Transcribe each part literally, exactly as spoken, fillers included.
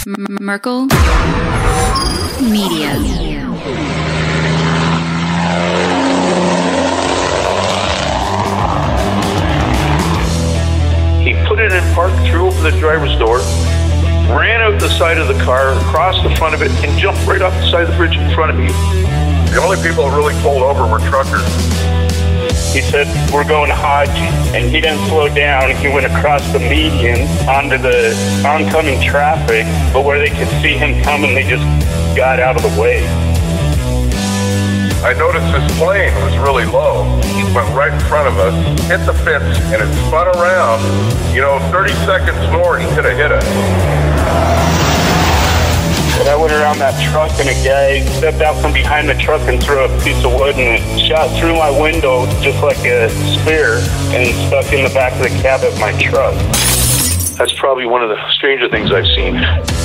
Merkel Media. He put it in park, threw open the driver's door, ran out the side of the car, across the front of it, and jumped right off the side of the bridge in front of me. The only people that really pulled over were truckers. He said, we're going Hodge, and he didn't slow down. He went across the median onto the oncoming traffic, but where they could see him coming, they just got out of the way. I noticed his plane was really low. It went right in front of us, hit the fence, and it spun around. You know, thirty seconds more, he could have hit us. And I went around that truck, and a guy stepped out from behind the truck and threw a piece of wood, and it shot through my window just like a spear and stuck in the back of the cab of my truck. That's probably one of the stranger things I've seen.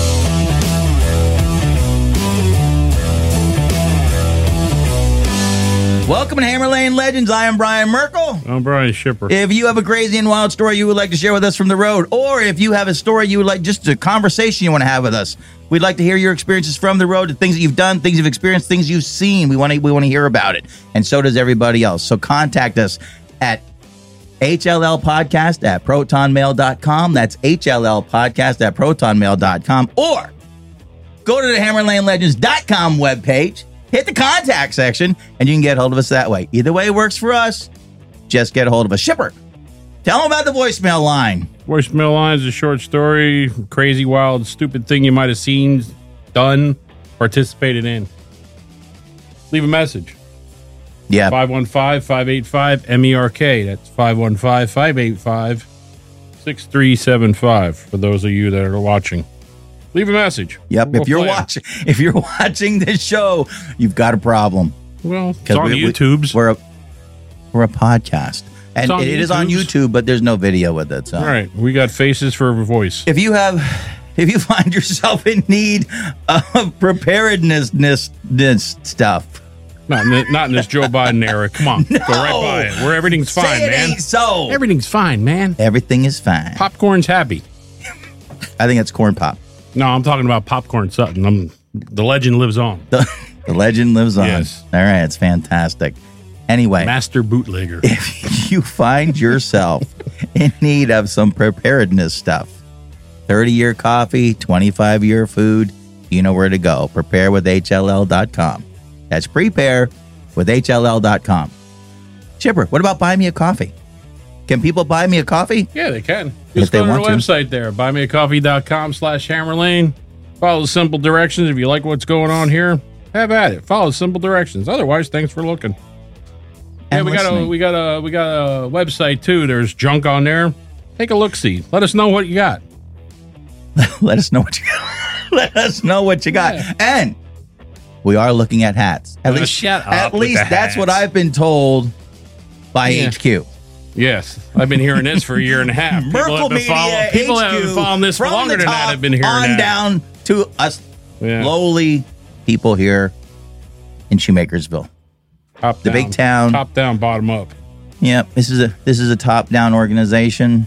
Welcome to Hammer Lane Legends. I am Brian Merkel. I'm Brian Shipper. If you have a crazy and wild story you would like to share with us from the road, or if you have a story you would like, just a conversation you want to have with us, we'd like to hear your experiences from the road, the things that you've done, things you've experienced, things you've seen. We want to we want to hear about it, and so does everybody else. So contact us at H L L podcast at proton mail dot com. That's H L L podcast at proton mail dot com, or go to the hammer lane legends dot com webpage. Hit the contact section, and you can get a hold of us that way. Either way works for us. Just get a hold of us. Shipper, tell them about the voicemail line. Voicemail line is a short story, crazy, wild, stupid thing you might have seen, done, participated in. Leave a message. Yeah. five one five, five eight five, M E R K. That's five one five, five eight five, six three seven five for those of you that are watching. Leave a message. Yep. We'll if you're play 'em. watching, if you're watching this show, you've got a problem. Well, it's on we, YouTube's. We, we're a we're a podcast, and on it is on YouTube's. YouTube, but there's no video with it. So, All right, we got faces for a voice. if you have, if you find yourself in need of preparedness this stuff, Not in, the, not in this Joe Biden era. Come on, go right by it. Where everything's fine, say it man. ain't so. Everything's fine, man. Everything is fine. Popcorn's happy. I think it's corn pop. No, I'm talking about Popcorn Sutton. I'm, the legend lives on. The, the legend lives on. Yes. All right, it's fantastic. Anyway, Master bootlegger. if you find yourself in need of some preparedness stuff, thirty-year coffee, twenty-five-year food, you know where to go. Prepare with H L L dot com. That's prepare with H L L dot com. Chipper, what about buy me a coffee? Can people buy me a coffee? Yeah, they can. If Just they go to our want to. website there, buy me a coffee dot com slash hammerlane. Follow the simple directions. If you like what's going on here, have at it. Follow the simple directions. Otherwise, thanks for looking. Yeah, And we got a listening. we got a we got a website too. There's junk on there. Take a look see. Let us know what you got. Let us know what you got. Let us know what you got. Yeah. And we are looking at hats. At Uh, least, shut up at with least the that's what hats. I've been told by Yeah. H Q. Yes, I've been hearing this for a year and a half. People Merkel have been Media, following, people H have Q, been following this for from longer the than that. top Have been hearing on that. down to us Yeah. lowly people here in Shoemakersville. Top the down, big town. top down, bottom up. Yeah, this is a this is a top down organization.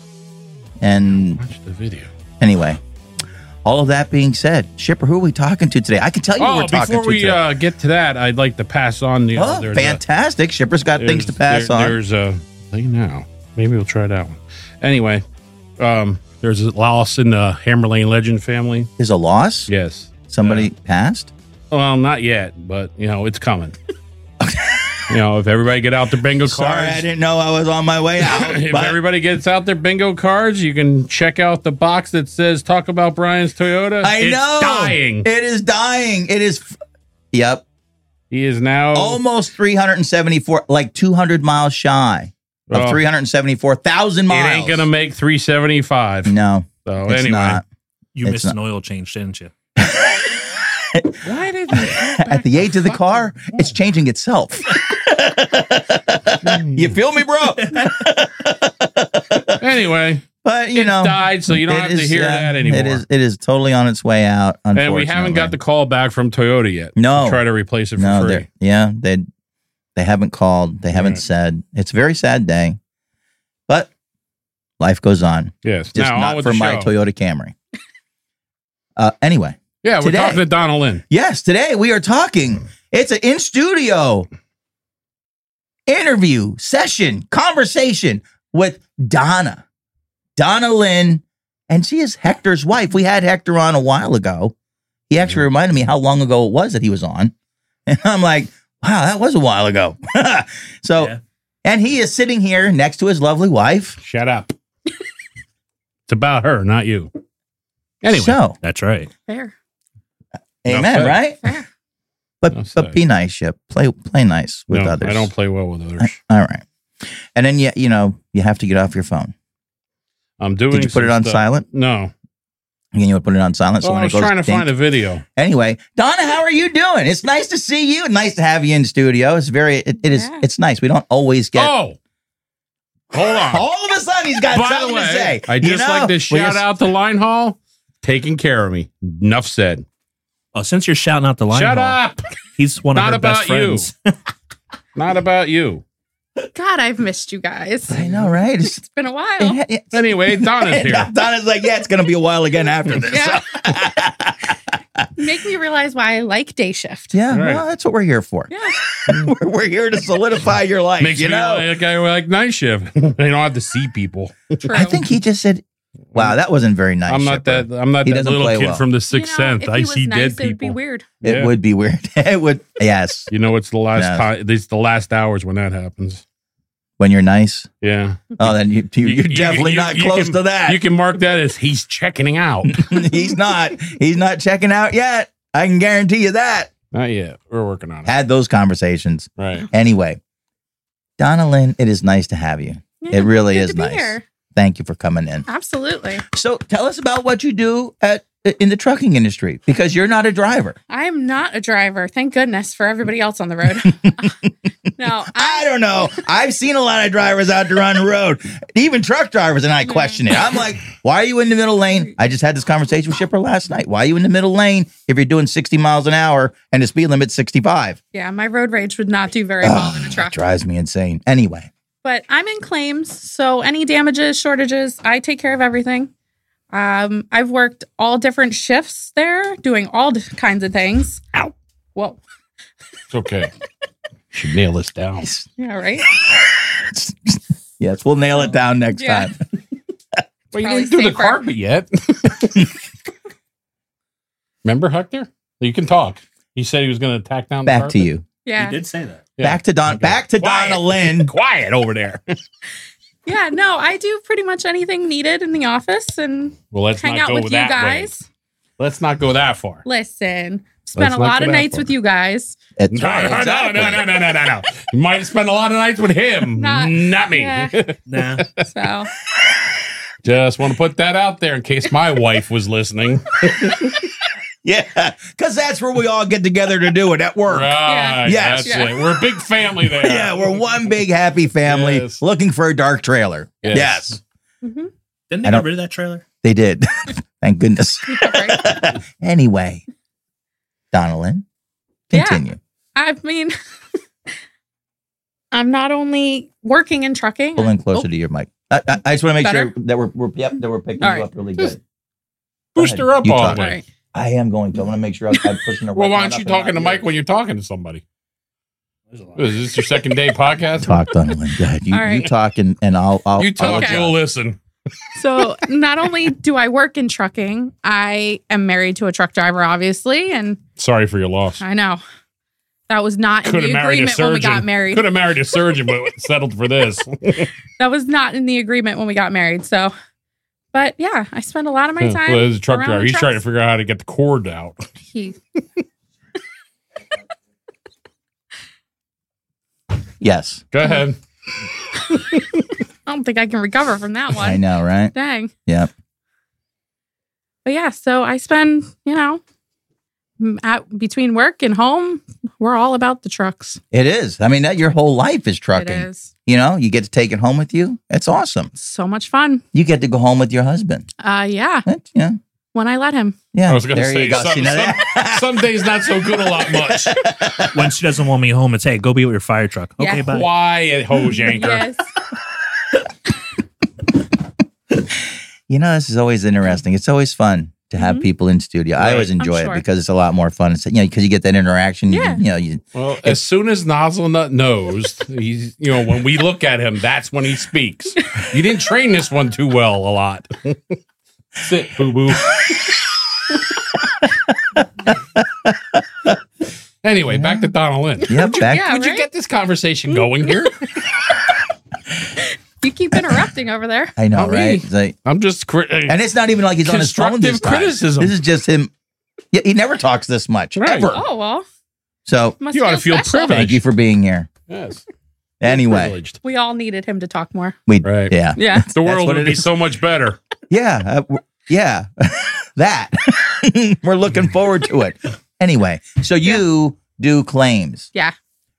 And Watch the video. anyway, all of that being said, Shipper, who are we talking to today? I can tell you who Oh, we're talking before to we today. uh, get to that, I'd like to pass on the. oh, there's a- fantastic! Shipper's got things to There's- pass there- on. There's a hey now. Maybe we'll try that one. Anyway, um, there's a loss in the Hammerlane Legend family. There's a loss. Yes. Somebody passed. Well, not yet, but you know it's coming. You know, if everybody get out their bingo Sorry, I cards, didn't know I was on my way out. if but everybody gets out their bingo cards, you can check out the box that says "Talk about Brian's Toyota." I it's know dying. It is dying. It is. F- yep. He is now Almost three hundred seventy-four, like two hundred miles shy of Well, three hundred seventy-four thousand It miles. ain't gonna make three seventy-five. No, So it's anyway, not. You It's missed not. an oil change, didn't you? why did At the age of the car, it's changing itself. You feel me, bro? anyway? But you know, died, so you don't it have to is, hear uh, that anymore. It is. It is totally on its way out. And Unfortunately, we haven't got the call back from Toyota yet. No. to try to replace it for no. free. they're- Yeah, they they haven't called. They haven't Right. said. It's a very sad day, but life goes on. Yes, Just now on not with for the my show. Toyota Camry. Uh, anyway. Yeah, we're Today- talking to Donna Lynn. Yes, today we are talking. It's an in studio interview, session, conversation with Donna. Donna Lynn, and she is Hector's wife. We had Hector on a while ago. He actually reminded me how long ago it was that he was on. And I'm like, wow, that was a while ago. so, Yeah. and he is sitting here next to his lovely wife. Shut up. It's about her, not you. Anyway, So, That's right. Fair. amen, said. right? Fair. But Enough but said. be nice, Ship. Play play nice with no, others. I don't play well with others. All right. And then you you know you have to get off your phone. I'm doing. Did you put some it on stuff. silent? No. Again, you would put it on silent. So Well, when I it was goes trying to ding- find a video. Anyway, Donna, how are you doing? It's nice to see you. Nice to have you in studio. It's very. It, it is. Yeah. It's nice. We don't always get. Oh, hold on. All of a sudden, he's got By something the way, to say. I You just know? like to Well, shout you're- out to Line Hall, taking care of me. Enough said. Oh, since you're shouting out the line, Shut hall, up. he's one of Not her best about you. friends. Not about you. God, I've missed you guys. I know, right? It's, It's been a while. it- it's- Anyway, Donna's here. Donna's like, yeah, it's going to be a while again after this. Yeah. Make me realize why I like day shift. Yeah, Right. well, that's what we're here for. Yeah. we're, we're here to solidify your life. Makes you me know, like I like night shift. I don't have to see people. True. I think he just said, "Wow, that wasn't very nice." I'm not Shipper. that. I'm not He that doesn't little play kid well. from the You Sixth know, Sense. if I he was see nice, dead It'd be people. weird. It Yeah. would be weird. It would. Yes, You know, it's the last Yeah. time. These the last hours when that happens. when you're nice. Yeah, Oh, then you, you, You- you're you- definitely you- not you close can- to that. You can mark that as he's checking out. He's not. He's not checking out yet. I can guarantee you that. Not yet. We're working on it. Had those conversations. Right. Anyway, Donna Lynn, it is nice to have you. Yeah, It really good is to be nice. here. Thank you for coming in. Absolutely. So tell us about what you do at in the trucking industry, because you're not a driver. I am not a driver. Thank goodness for everybody else on the road. no, I I, don't know. I've seen a lot of drivers out there on the road, even truck drivers, and I question it. I'm like, why are you in the middle lane? I just had this conversation with Shipper last night. Why are you in the middle lane if you're doing sixty miles an hour and the speed limit's sixty-five? yeah, my road rage would not do very well in a It truck. drives me insane. Anyway, But I'm in claims, so any damages, shortages, I take care of everything. Um, I've worked all different shifts there, doing all d- kinds of things. Ow. Whoa. It's okay. Should nail this down. Yeah, right? yes, we'll nail it down next Yeah. time. Well, you Probably didn't do the safer. carpet yet. Remember, Hector? You can talk. He said he was going to tack down the Back carpet. to you. Yeah. He did say that. Yeah. Back to Don. Okay. Back to Quiet. Donna Lynn. Quiet over there. Yeah, no, I do pretty much anything needed in the office and Well, let's hang not out go with with you that way. guys. Let's not go that far. Listen, Let's spent a not lot go of that nights far. with you guys. It's No, right, no, exactly. no, no, no, no, no, no. You might spend a lot of nights with him, Not- not, me. yeah. Nah. So, Just want to put that out there in case my wife was listening. Yeah, because that's where we all get together to do it at work. Right. Yes. That's Yeah. it. We're a big family there. Yeah, we're one big happy family Yes. looking for a dark trailer. Yes. Yes, Didn't I they don't- get rid of that trailer? they did. Thank goodness. right. Anyway, Donna Lynn, Yeah. continue. I mean, I'm not only working in trucking. Pull in closer Oh, to your mic. I, I, I just want to make Better? sure that we're, we're yep that we're picking All you right. up really good. Boost Go her ahead. up You all talk. the all way. right. I am going to. I'm going to make sure I'm, I'm pushing the. Well, right why one aren't up you and talking to not Mike yours. when you're talking to somebody? Is this your second day podcast? Talk, Donna Lynn. Go ahead. You, All right. you talk and, and I'll I'll You talk, Okay. you'll listen. So, not only do I work in trucking, I am married to a truck driver, obviously, and Sorry for your loss. I know that was not in Could have the married a agreement when we got surgeon. married. Could have married a surgeon, but settled for this. That was not in the agreement when we got married. So, but yeah, I spend a lot of my Yeah, time. well, as a truck around driver, the he's trying to trucks. figure out how to get the cord out. He, Yes, Go ahead. I don't think I can recover from that one. I know, right? Dang. Yep. But yeah, so I spend, you know, m- at, between work and home, we're all about the trucks. It is. I mean, that your whole life is It trucking. is You know, you get to take it home with you. It's awesome. so much fun. You get to go home with your husband. Uh, yeah, That, yeah, when I let him. yeah. I was going to there say, you go. some, See, now some, that- some days not so good a lot much. When she doesn't want me home, it's, hey, go be with your fire truck. Okay, Yeah. bye. Quiet, hose yanker. Yes. You know, this is always interesting. It's always fun to have Mhm. people in studio. I Right. always enjoy I'm it sure. because it's a lot more fun. It's, you know, because you get that interaction. You, Yeah. you know, you Well, as soon as Nozzlenut knows, he's you know when we look at him, that's when he speaks. You didn't train this one too well a lot. Sit, boo boo. Anyway, back to Donna Lynn. yeah, back. Yeah. Would you right? get this conversation going here? You keep interrupting over there. I know, Not me. right? It's like, I'm just cri- and it's not even like he's on his phone this Constructive time. criticism. This is just him. Yeah, he never talks this much Right. ever. Oh well, So must You ought to feel special. privileged. thank you for being here. yes. Anyway, Privileged. We all needed him to talk more. we Right. yeah Yeah. The world what would it be is. so much better. yeah uh, w- yeah that we're looking forward to it. Anyway, so you do claims. Yeah.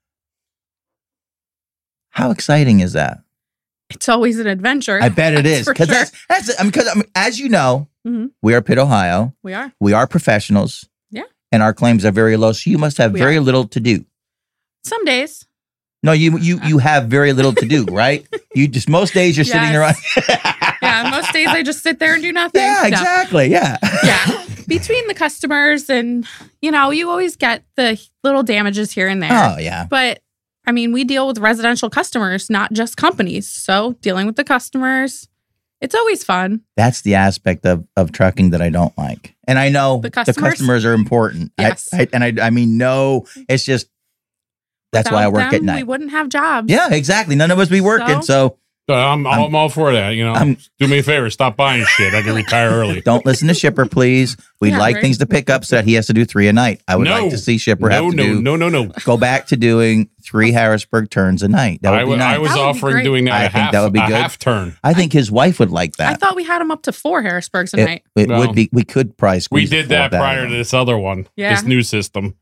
How exciting is that? It's always an adventure. I bet it That's is for because sure. that's that's I mean, because I mean, as you know, Mhm. we are Pitt, Ohio. We are. We are professionals. Yeah. And our claims are very low, so you must have We very are. little to do. Some days. No, you you you have very little to do, right? You just most days you're sitting there. Yes. Yeah. Most days I just sit there and do nothing. Yeah, No. exactly. Yeah. Yeah. Between the customers and, you know, you always get the little damages here and there. Oh yeah. But I mean, we deal with residential customers, not just companies. So dealing with the customers, it's always fun. That's the aspect of, of trucking that I don't like. And I know The the customers? customers, are important. I- Yes. I, and I, I mean, no, it's just, that's why I Without work them, at night. We wouldn't have jobs. Yeah, exactly. None of us be working. So, So I'm, I'm, all for that. You know, I'm- do me a favor, stop buying shit. I can retire early. don't listen to Shipper, please. We'd Yeah, like right. things to pick up so that he has to do three a night. I would No. like to see Shipper have No, to no, do, no, no, no. go back to doing three Harrisburg turns a night. That would I, be w- nice. I was That would be offering great. doing that I a think half, that would be a good. half turn. I think his wife would like I that. thought we had them up to four Harrisburgs a It, night. it Well, would be, we could probably We squeeze did the floor that down. prior to this other one, Yeah. this new system.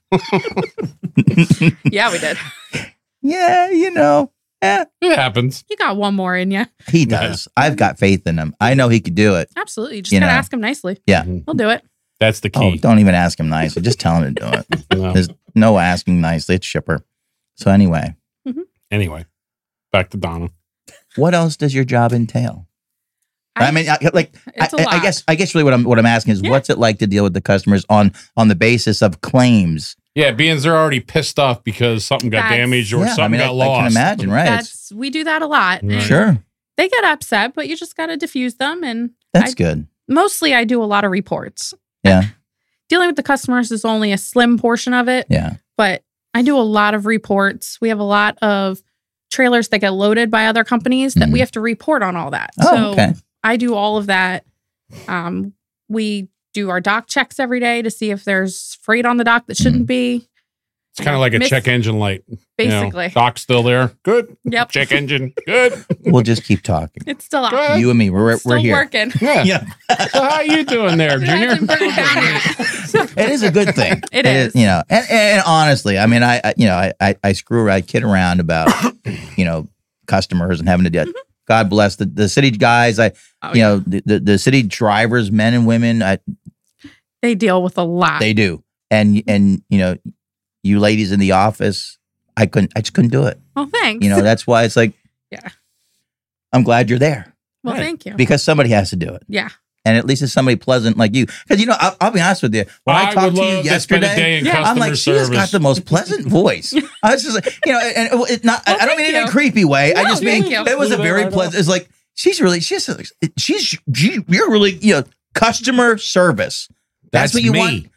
Yeah, we did. Yeah, you know, eh, It happens. You got one more in you. he does. I've got faith in him. I know he could do it. Absolutely. You just You got to know. ask him nicely. Yeah. He'll do it. That's the Oh, key. don't even ask him nicely. Just tell him to do it. No. There's no asking nicely. It's Shipper. So anyway, Anyway, back to Donna. what else does your job entail? I, mean, I, like, I, It's a I lot. guess, I guess, really, what I'm, what I'm asking is, Yeah. what's it like to deal with the customers on, on the basis of claims? Yeah, being they're already pissed off because something got That's- damaged or Yeah, something I mean, got I, lost. I can imagine, right? It's- That's we do that a lot. Right. And Sure, They get upset, but you just got to diffuse them. And that's I, good. mostly I do a lot of reports. Yeah, Dealing with the customers is only a slim portion of it, yeah. but I do a lot of reports. We have a lot of trailers that get loaded by other companies that Mhm. we have to report on all that. Oh, so okay. I do all of that. Um, we do our dock checks every day to see if there's freight on the dock that shouldn't be. It's kind of like a Miss- check engine light. You know, Basically. dock's still there. Good. Yep. Check engine. Good. We'll just keep talking. It's still out. Good. You and me, we're, Still we're here. working. Yeah. Yeah. So how you doing there, Junior? Hasn't burned down yet. It is a good thing. It is. you know, and, and honestly, I mean, I, I you know, I, I, I screw around, I kid around about, you know, customers and having to do. God bless the, the city guys. I, Oh, you yeah. know, the, the the city drivers, men and women, I, They deal with a lot. they do, and and you know, you ladies in the office, I couldn't, I just couldn't do it. well, thanks. You know, that's why it's like, Yeah. I'm glad you're there well, Right. thank you. because somebody has to do it, Yeah. and at least it's somebody pleasant like you. Because you know, I'll, I'll be honest with you, when I, I talked would to you love to spend a yesterday. day in Yeah, customer I'm like, she service. has got the most pleasant voice. I was just like, you know, and it, it not, Well, I don't thank mean it in a you. creepy way. I No, just mean thank you. it was a Leave it very right pleasant. off. It's like, she's really, she's, she's, she, you're really, you know, customer service. That's, That's what you me. want.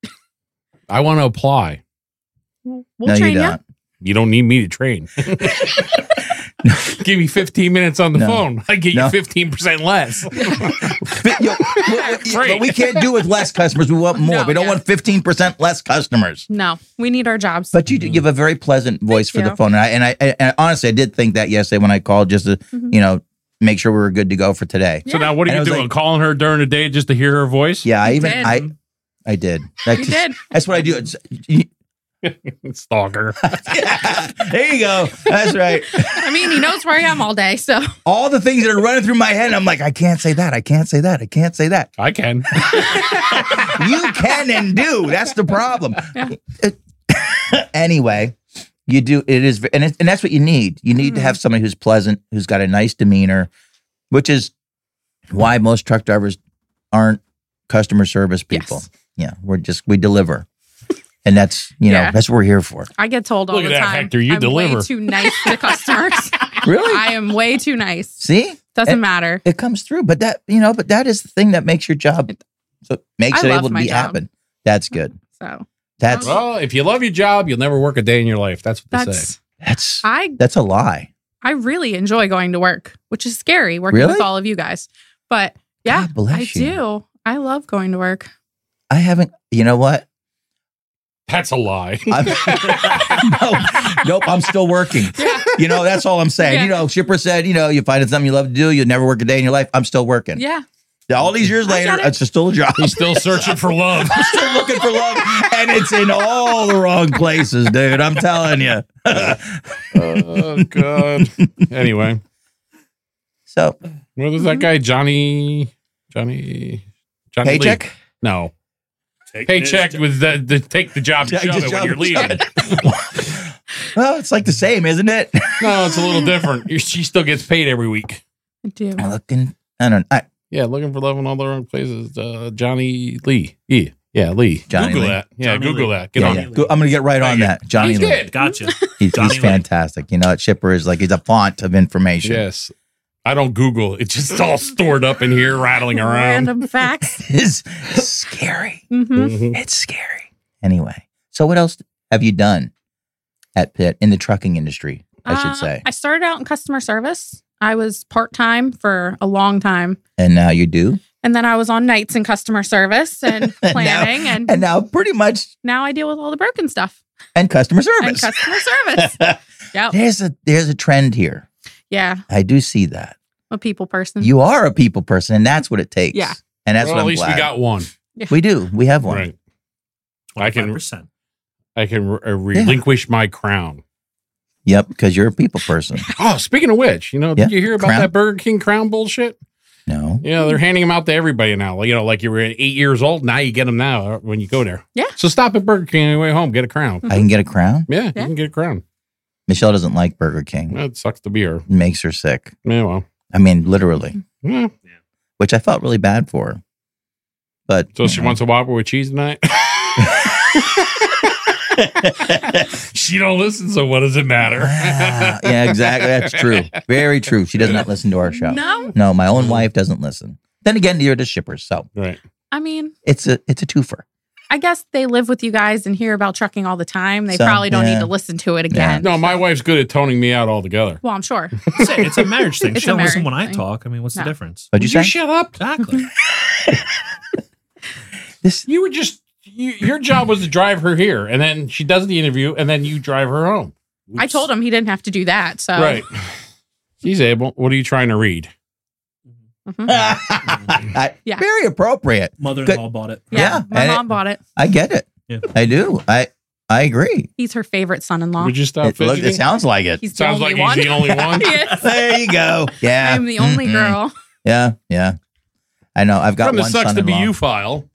I want to apply. We'll no, train you you. don't. You don't need me to train. Give me fifteen minutes on the No. phone. I get No. you fifteen percent less. But, you know, but- Great. but we can't do with less customers. We want more. No, we don't yeah. want fifteen percent less customers. No, we need our jobs. But you do give a very pleasant voice for you. the phone. And I, and I, and honestly, I did think that yesterday when I called just to, Mhm. you know, make sure we were good to go for today. So now what are And I you was doing? like- Calling her during the day just to hear her voice? Yeah, I You even, did. I, I did. That You just- did. That's what I do. It's, you, Stalker. there you go. That's right. I mean, he knows where I am all day. So All the things that are running through my head, I'm like, I can't say that. I can't say that. I can't say that. I can. You can and do. That's the problem. Anyway, you do. It is, and it, and that's what you need. You need to have somebody who's pleasant, who's got a nice demeanor, which is why most truck drivers aren't customer service people. Yes. Yeah, we're just we deliver, and that's you know Yeah. that's what we're here for. I get told all Look the at that, time. Hector, you I'm deliver. way too nice to customers. Really? I am way too nice. See, Doesn't And matter. it comes through, but that you know, but that is the thing that makes your job so makes I it love able to my be job. happen. That's good. So That's Well, if you love your job, you'll never work a day in your life. That's what they say. that's that's I that's a lie. I really enjoy going to work, which is scary working Really? with all of you guys. But yeah, God bless I you. do. I love going to work. I haven't. You know what? That's a lie. I'm, no, nope. I'm still working. You know, that's all I'm saying. Yeah. You know, Shipper said, you know, you find something you love to do, you'll never work a day in your life. I'm still working. Yeah. All these years I later, get it. it's still a job. He's still searching for love. I'm still looking for love, and it's in all the wrong places, dude. I'm telling you. Oh God. Anyway, So, what was that guy? Johnny. Johnny. Johnny Lee. paycheck. No. Take Paycheck this. was the, the take the job Yeah, and shove just it when shove you're it, leaving. shove Well, it's like the same, isn't it? No, it's a little different. She still gets paid every week. I do. I'm looking. I don't. I, Yeah, looking for love in all the wrong places. Uh, Johnny Lee. Yeah, yeah, Lee. Johnny Google Lee. that. Yeah, Johnny Google Lee. that. Get yeah, on yeah. it. Go- I'm gonna get right on Thank that. Johnny He's Lee. good. Gotcha. He's, Johnny he's Lee. fantastic. You know, at Shipper is like he's a font of information. Yes. I don't Google. It's just all stored up in here, rattling around. Random facts. It's scary. hmm Mhm. It's scary. Anyway, so what else have you done at Pitt in the trucking industry? I should Uh, say, I started out in customer service. I was part time for a long time. and now you do, And then I was on nights in customer service and And now- planning. and and now pretty much now I deal with all the broken stuff and customer and service. customer service. Yep. there's a there's a trend here. Yeah. I do see that. A people person. You are a people person, and that's what it takes. Yeah. and that's Well, what at I'm least glad. we got one. We do. We have one. Right. I can percent. I can re- uh, relinquish my crown. Yep, because you're a people person. Oh, speaking of which, you know, did Yeah, you hear about crown. that Burger King crown bullshit? No. Yeah, they're handing them out to everybody now. You know, like you were eight years old, now you get them now uh, when you go there. Yeah. So stop at Burger King on your way home, get a crown. I can get a crown. Yeah, Yeah. you can get a crown. Michelle doesn't like Burger King. That sucks to be her. It makes her sick. Yeah, well. I mean, literally, Yeah. which I felt really bad for her. But So she wants a Whopper with cheese tonight? She don't listen, so what does it matter? Ah, yeah, exactly. That's true. Very true. She does not listen to our show. No. No, my own wife doesn't listen. Then again, you're the shippers, so Right. I mean, it's a it's a twofer. I guess they live with you guys and hear about trucking all the time. They So, probably don't yeah. need to listen to it again. No, my wife's good at toning me out altogether. Well, I'm sure. It's a, it's a marriage thing. It's She don't a listen when marriage I thing. talk. I mean, what's No. the difference? What'd you Would say? shut up? Exactly. This You were just you, your job was to drive her here, and then she does the interview, and then you drive her home. I told him he didn't have to do that. So Right. He's able. What are you trying to read? Mhm. I- Yeah. very appropriate. Mother-in-law bought it. Yeah, Yeah, my and mom bought it. I get it. Yeah. I do. I I agree. He's her favorite son-in-law. Would you stop It, look, fidgeting? it sounds like it. He's the Sounds only like one. he's the only one. Yes. There you go. Yeah, I'm the only Mm-mm. girl. Yeah, yeah. I know. I've got From the one sucks to be son-in-law. you file.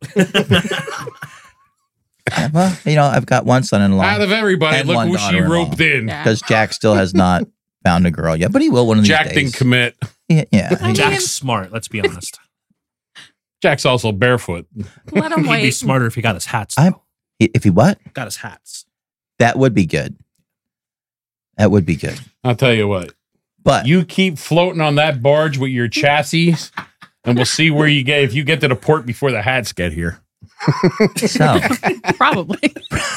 Well, you know, I've got one son-in-law. Out of everybody, And look one who she daughter-in-law. roped in. Yeah. because Jack still has not found a girl yet, but he will one of these Jack days. didn't commit. Yeah, yeah. I mean, Jack's smart. Let's be honest. Jack's also barefoot. Let him He'd be wait. smarter if he got his hats. I'm- though. If he what? Got his hats. That would be good. That would be good. I'll tell you what. But You keep floating on that barge with your chassis, and we'll see where you get if you get to the port before the hats get here. so Probably.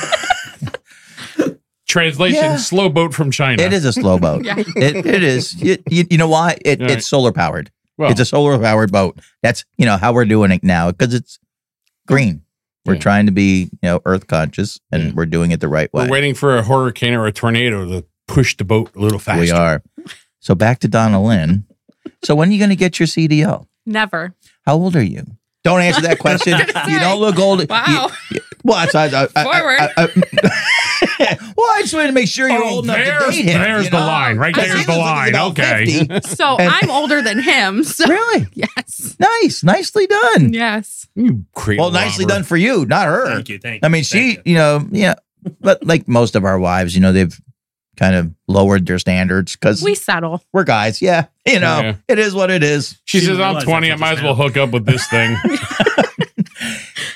Translation: Yeah. slow boat from China. it is a slow boat. Yeah. It, it is. You, you, you know why? It, Right. It's solar powered. Well, It's a solar powered boat. That's you know how we're doing it now because it's green. We're Yeah. trying to be you know earth conscious and Yeah. we're doing it the right way. we're waiting for a hurricane or a tornado to push the boat a little faster. We are. So back to Donna Lynn. So when are you going to get your C D L? Never. How old are you? Don't answer that question. You don't look old. Wow. You- you- well, that's, I, I, I, Forward. I, I, well, I just wanted to make sure you're Oh, old enough to there's- date him. there's you the know? line. Right I there's think the he was line. about Okay. fifty. So And- I'm older than him. So Really? yes. Nice. Nicely done. Yes. You creep. Well, nicely done for you, not her. Thank you. Thank you. I mean, Thank she, you know, yeah, but like most of our wives, you know, they've kind of lowered their standards because We settle. we're guys. Yeah. You know, Yeah. it is what it is. She She says, didn't I'm realize twenty. I that might as just well now. hook up with this thing.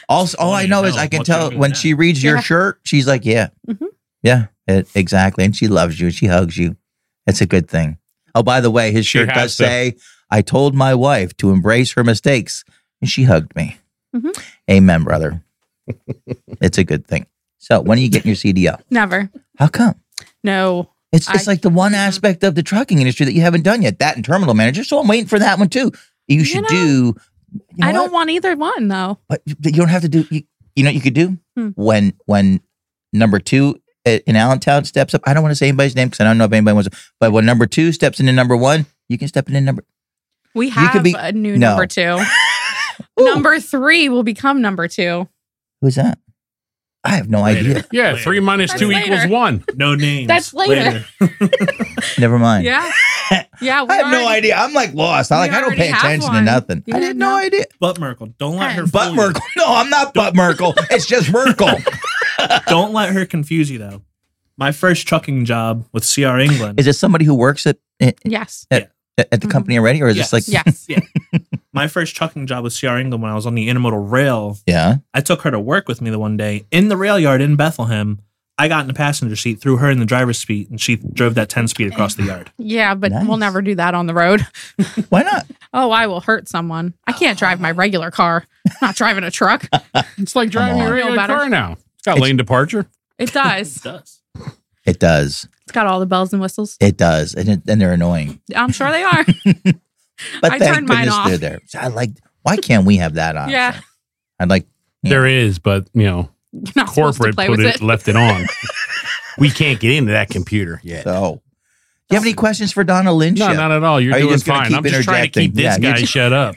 Also, all I funny know as is hell. I can What can tell you do when with she that? reads your Yeah. shirt, she's like, yeah, Mhm. yeah, it, exactly. And she loves you. She hugs you. It's a good thing. Oh, by the way, his She shirt has does to. say, I told my wife to embrace her mistakes, and she hugged me. Mhm. Amen, brother. It's a good thing. So when are you getting your C D L? Never. How come? No. It's it's I- like the one Mhm. aspect of the trucking industry that you haven't done yet. That and terminal manager. So I'm waiting for that one too. You should know, do. You know I don't what? want either one though. But you you don't have to do. You, you know what you could do Hmm. when when number two uh, in Allentown steps up. I don't want to say anybody's name because I don't know if anybody wants. to. But when number two steps into number one, you can step into number. We could have be- a new no. number two. Ooh, Number three will become number two. Who's that? I have no Later. idea. Yeah, Later. three minus That's two later. equals one. No names. That's later. Never mind. Yeah. Yeah. we I have no already- idea. I'm like lost. I'm we like I don't already pay have attention to one. nothing. You I didn't didn't no know? idea. Butt Merkel. Don't let her. Butt fool you. Merkel. No, I'm not Butt Merkel. It's just Merkel. Don't let her confuse you though. My first trucking job with C R England. Is it somebody who works at at, Yes. at the Mhm. company already, or is Yes. this like Yes. Yeah. My first trucking job with C R England when I was on the intermodal rail. yeah? I took her to work with me the one day in the rail yard in Bethlehem. I got in the passenger seat, threw her in the driver's seat, and she drove that ten speed across the yard. Yeah, but Nice. we'll never do that on the road. Why not? Oh, I will hurt someone. I can't drive my regular car. I'm not driving a truck. It's like driving on. your regular Feel better. car now. It's got It's- lane departure. It does. It does. It does. It's got all the bells and whistles. It does, and it, and they're annoying. I'm sure they are. But I thank turned mine goodness off. they're there. So I like. Why can't we have that option? Yeah. I'd like. you There know, is, but you know, You're not supposed to corporate play put with it, it. left it on. We can't get into that computer yet. So, do you have any questions for Donna Lynch? No, not at all. You're Are you doing just gonna fine. keep I'm just trying to interjecting? keep this Yeah, you guy just- shut up.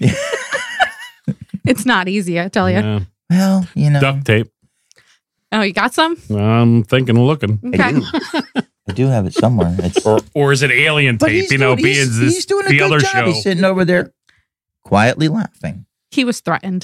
It's not easy, I tell you. Yeah. Well, you know, Duct tape. Oh, you got some? I'm thinking of looking. Okay. I do. I do have it somewhere. It's, Or or is it alien but tape? he's You know, doing, being he's, this, he's doing a the good other job. show. He's sitting over there, quietly laughing. He was threatened.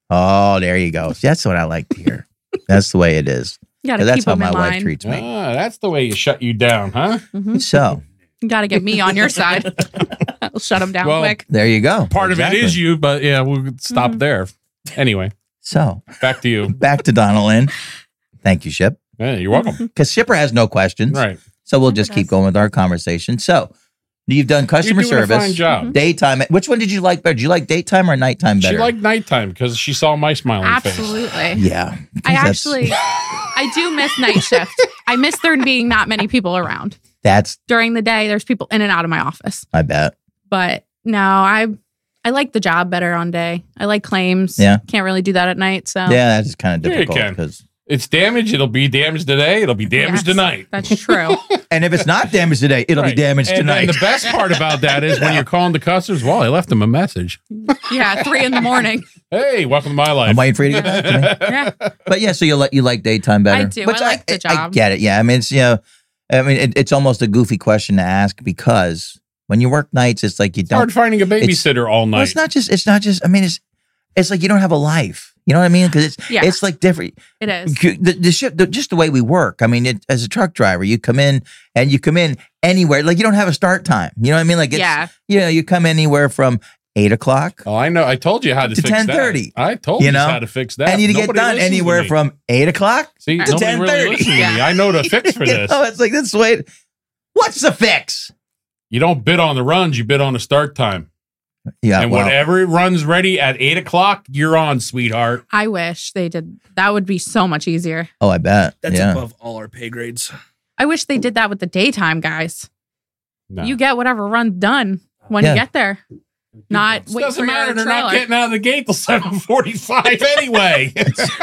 Oh, there you go. That's what I like to hear. That's the way it is. You got to 'Cause that's keep how him my in wife line. treats me. Ah, that's the way you shut you down, huh? Mhm. So You got to get me on your side. That'll shut him down Well, quick. there you go. Part of it Exactly. is you, but yeah, we'll stop Mhm. there. Anyway, So back to you. back to Donna Lynn. Thank you, Ship. Yeah, you're welcome. Because Shipper has no questions. Right. So we'll Never just keep does. going with our conversation. So you've done customer You're doing service, a fine job. daytime. Which one did you like better? Did you like daytime or nighttime better? She liked nighttime because she saw my smiling face. Absolutely. Yeah. I That's- actually, I do miss night shift. I miss there being not many people around. That's, During the day, there's people in and out of my office. I bet. But no, I I like the job better on day. I like claims. Yeah. Can't really do that at night. So Yeah, that's kind of Yeah, you difficult. can. Because It's damaged. It'll be damaged today. It'll be damaged Yes, tonight. That's true. and if it's not damaged today, it'll Right. be damaged and, tonight. And the best part about that is when you're calling the customers, well, I left them a message. Yeah, three in the morning. Hey, welcome to my life. I'm waiting for you to get back to me. Yeah. But yeah, so you like you like daytime better. I do. Which I like the I job. get it. Yeah, I mean it's you know, I mean it, it's almost a goofy question to ask because when you work nights, it's like you It's hard don't. finding a it's- babysitter all night. Well, it's not just. It's not just. I mean, it's it's like you don't have a life. You know what I mean? Because it's Yeah. it's like different. It is. The, the ship, the, just the way we work. I mean, it, as a truck driver, you come in and you come in anywhere. Like you don't have a start time. You know what I mean? Like it's, Yeah. you know, you come anywhere from eight o'clock Oh, I know. I told you how to, To fix ten that. thirty. I told You you, know? how to fix that. and you get Nobody done listens to anywhere me. from eight o'clock See, to nobody ten really thirty. listens to me. Yeah. I know the fix for You this. know, it's like this way. What's the fix? You don't bid on the runs. You bid on the start time. Yeah, and well, whenever it runs ready at eight o'clock, you're on, sweetheart. I wish they did. That would be so much easier. oh, I bet. That's yeah. above all our pay grades. I wish they did that with the daytime guys. No. You get whatever run done when Yeah. you get there. Not It wait doesn't for matter. your They're not trailer. getting out of the gate till seven forty-five anyway.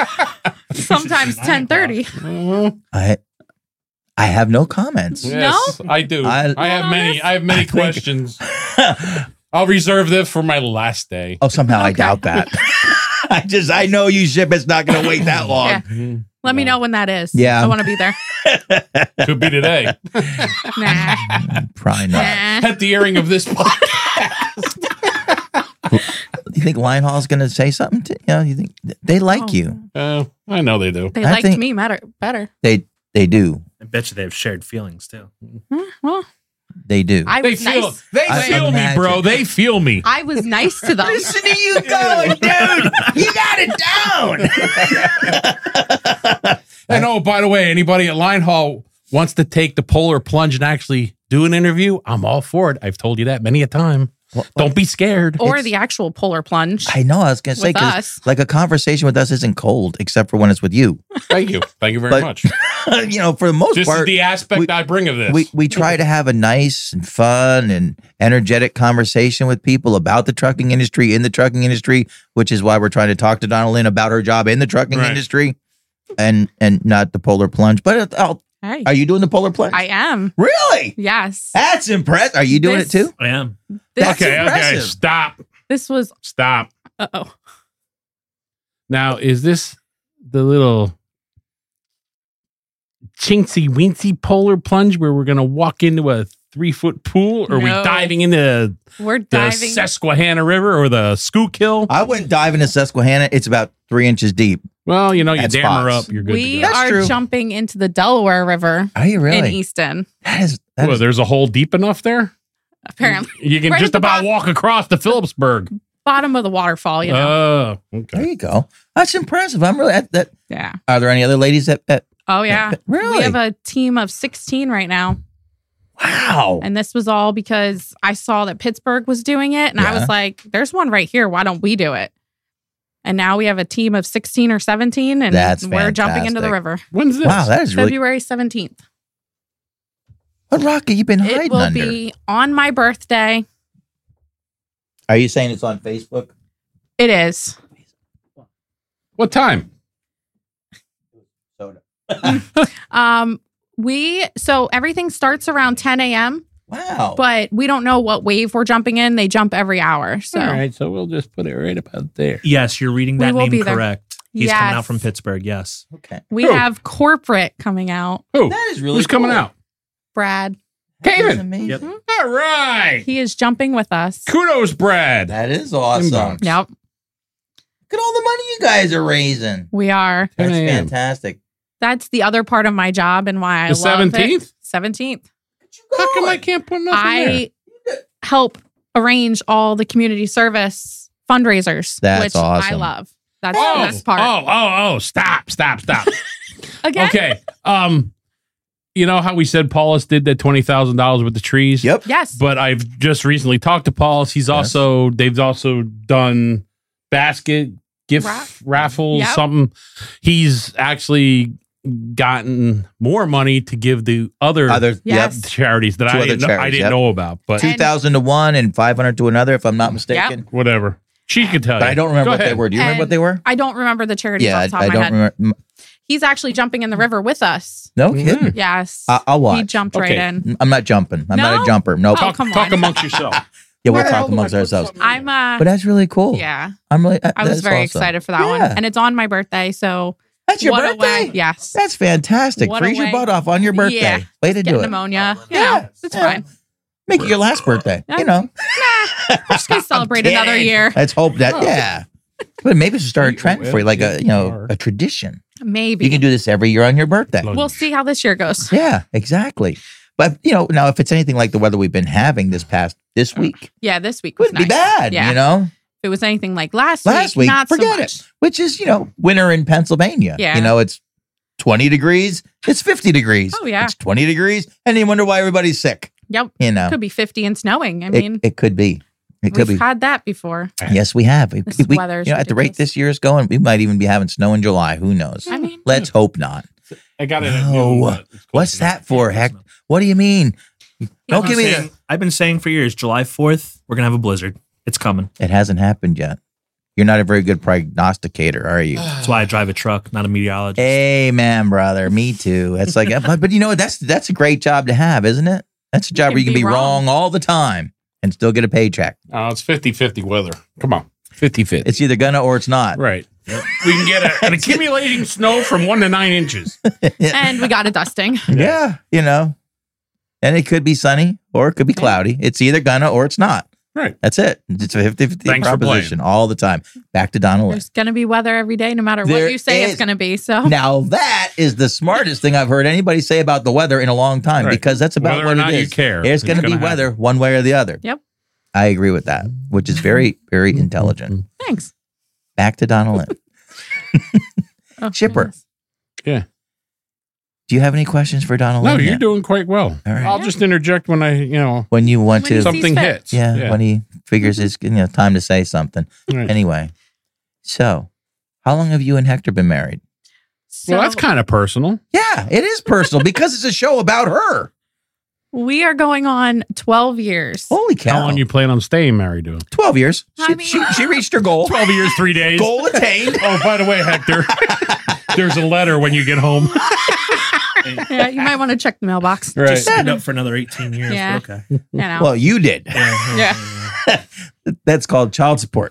Sometimes ten thirty. Uh, I I have no comments. yes, I do. I- I, have on many. this? I have many I think- questions. I'll reserve this for my last day. Oh, somehow I Okay. doubt that. I just I know you ship. It's not going to wait that long. Yeah. Let me know when that is. Yeah. I want to be there. Could be today. Nah. Probably not. Nah. At the airing of this podcast. You think Lionhall's going to say something? To, you know, you think they like Oh. you? Uh, I know they do. They I liked think- me better. Better. They they do. I bet you they have shared feelings too. Hmm, Well, They do. I They was feel nice. they I feel me, bro. imagine. They feel me. I was nice to them. Listen to you going, dude. You got it down. And oh, by the way, anybody at Line Hall wants to take the polar plunge and actually do an interview, I'm all for it. I've told you that many a time. What- Don't be scared. Or the actual polar plunge. I know. I was gonna say With 'cause, us. like a conversation with us isn't cold, except for when it's with you. Thank you. Thank you very But- much. you know, for the most This part, is the aspect we- I bring of this. we we try to have a nice and fun and energetic conversation with people about the trucking industry, in the trucking industry, which is why we're trying to talk to Donna Lynn about her job in the trucking Right. industry, and and not the polar plunge. But it, oh, Hey, are you doing the polar plunge? I am. Really? Yes. That's impressive. Are you doing This- it too? I am. That's okay, okay. impressive. Stop. This was. Stop. Uh oh. Now, is this the little chinksy wincy polar plunge where we're going to walk into a three foot pool? Or are we No. diving into We're the diving. Susquehanna River or the Schuylkill? I went diving in Susquehanna. It's about three inches deep. Well, you know, you That's dam her Fox. up, you're good we to go. That's are true. jumping into the Delaware River Are you really? in Easton. That is. That Well, is there's a hole deep enough there? Apparently, You can Right just at the about bottom. walk across to Phillipsburg. bottom of the waterfall. You know. Oh, there okay. you go. That's impressive. I'm really. That, that, yeah. are there any other ladies that? that Oh yeah. Really? We have a team of sixteen right now, wow. and this was all because I saw that Pittsburgh was doing it, and I Yeah. was like, "There's one right here. Why don't we do it?" And now we have a team of sixteen or seventeen, and That's we're jumping into the fantastic. river. When's this? Wow, that is really. February seventeenth. What rock have you been It hiding will under? be on my birthday. Are you saying it's on Facebook? It is. What time? Soda. Um, we so everything starts around ten a.m. Wow. but we don't know what wave we're jumping in. They jump every hour. So All right, so we'll just put it right about there. Yes, you're reading We that will name be there. correct. He's coming out Yes. from Pittsburgh. Yes. okay. we Who? have corporate coming out. Who? That is really Who's coming cool. out? Brad. That is Kevin. amazing. Yep. All right. He is jumping with us. Kudos, Brad. That is awesome. Inbox. Yep, Look at all the money you guys are raising. we are. That's ten a m. fantastic. That's the other part of my job and why I The love seventeenth? it. seventeenth. How come I can't put nothing there? I help arrange all the community service fundraisers, That's which I awesome. love. That's Oh, the best part. oh, oh, oh, stop, stop, stop. Again? Okay. Um, you know how we said Paulus did that twenty thousand dollars with the trees? Yep. Yes. But I've just recently talked to Paulus. He's also, they've also done basket, gift Ra- raffles, Yep. something. He's actually gotten more money to give the other Other, Yes. charities that Two I other didn't, know, I charities, didn't yep. know about. But yep. two thousand to one and five hundred to another, if I'm not mistaken. whatever. She could tell But you. I don't remember Go what they ahead. were. Do you remember what And they were? I don't remember the charities Yeah, off I, the top I of my don't head. remember. He's actually jumping in the river with us. No Mhm. kidding. Yes. I, I'll watch. He jumped Okay. right in. I'm not jumping. I'm not No? a jumper. Nope. Oh, Talk, come talk on. amongst yourself. yeah, we'll Where the hell talk do I amongst put ourselves. something? I'm uh But that's really cool. yeah. I'm really. I was that's very awesome. excited for that one. Yeah. And it's on my birthday, so That's your what a birthday. way. Yes. That's fantastic. What a Freeze your way. butt off on your birthday. Yeah. Way to Get do it. pneumonia. You Yeah. know, it's Yeah. fine. Make it your last birthday. Yeah. You know. We're just gonna celebrate another Kidding. year. Let's hope that. Oh. Yeah. But maybe we should start a trend for you, like a you know Are. a tradition. Maybe. You can do this every year on your birthday. Look. We'll see how this year goes. Yeah, exactly. But you know, now if it's anything like the weather we've been having this past this week, Yeah, this week was wouldn't nice. be bad. Yeah. You know, If it was anything like last, last week, week, not forget so much. it. Which is you know winter in Pennsylvania. Yeah. You know, it's twenty degrees. It's fifty degrees. Oh, yeah. It's twenty degrees, and you wonder why everybody's sick. Yep. You know, Could be fifty and snowing. I it, mean, it could be. It could we've be. had that before. Yes, we have. We, This we- weather is you know, at the rate ridiculous. this year is going, we might even be having snow in July. Who knows? I mean, Let's hope not. I got it. at No. noon, but it's close What's enough. that for, Heck? What do you mean? Don't I've give been me saying- I've been saying for years, July fourth, we're gonna have a blizzard. It's coming. the. It hasn't happened yet. You're not a very good prognosticator, are you? That's why I drive a truck, not a meteorologist. Amen, brother. Me too. It's like, but, but you know what? That's that's a great job to have, isn't it? That's a job can where you can be be wrong. wrong. all the time and still get a paycheck. Oh, it's fifty-fifty weather. Come on. fifty-fifty. It's either gonna or it's not. Right. We can get a, an accumulating snow from one to nine inches. and we got a dusting. Yeah, you know. And it could be sunny or it could be cloudy. It's either gonna or it's not. Right. That's it. It's a fifty-fifty Thanks for proposition all the time. Back to Donna Lynn. There's going to be weather every day, no matter There what you say is. it's going to be. So Now that is the smartest thing I've heard anybody say about the weather in a long time, Right. because that's about Whether or what not it you is. care, There's it's going to be gonna weather happen. one way or the other. Yep. I agree with that, which is very, very intelligent. Thanks. Back to Donna Lynn. Oh, Chipper. goodness. Yeah. Do you have any questions for Donna No, Lynn? you're yet? doing quite well. All right. I'll just interject when I, you know, When you want When you to. see- something fit. hits. Yeah, when he figures it's you know time to say something. Right. Anyway, so how long have you and Hector been married? So Well, that's kind of personal. Yeah, it is personal because it's a show about her. we are going on twelve years. Holy cow! How long you plan on staying married to him? Twelve years. She, I mean- she, she reached her goal. twelve years, three days. Goal attained. Oh, by the way, Hector, there's a letter when you get home. Yeah, you might want to check the mailbox. Right. Just signed up for another eighteen years. Yeah. but okay. You know. Well, you did. yeah. That's called child support.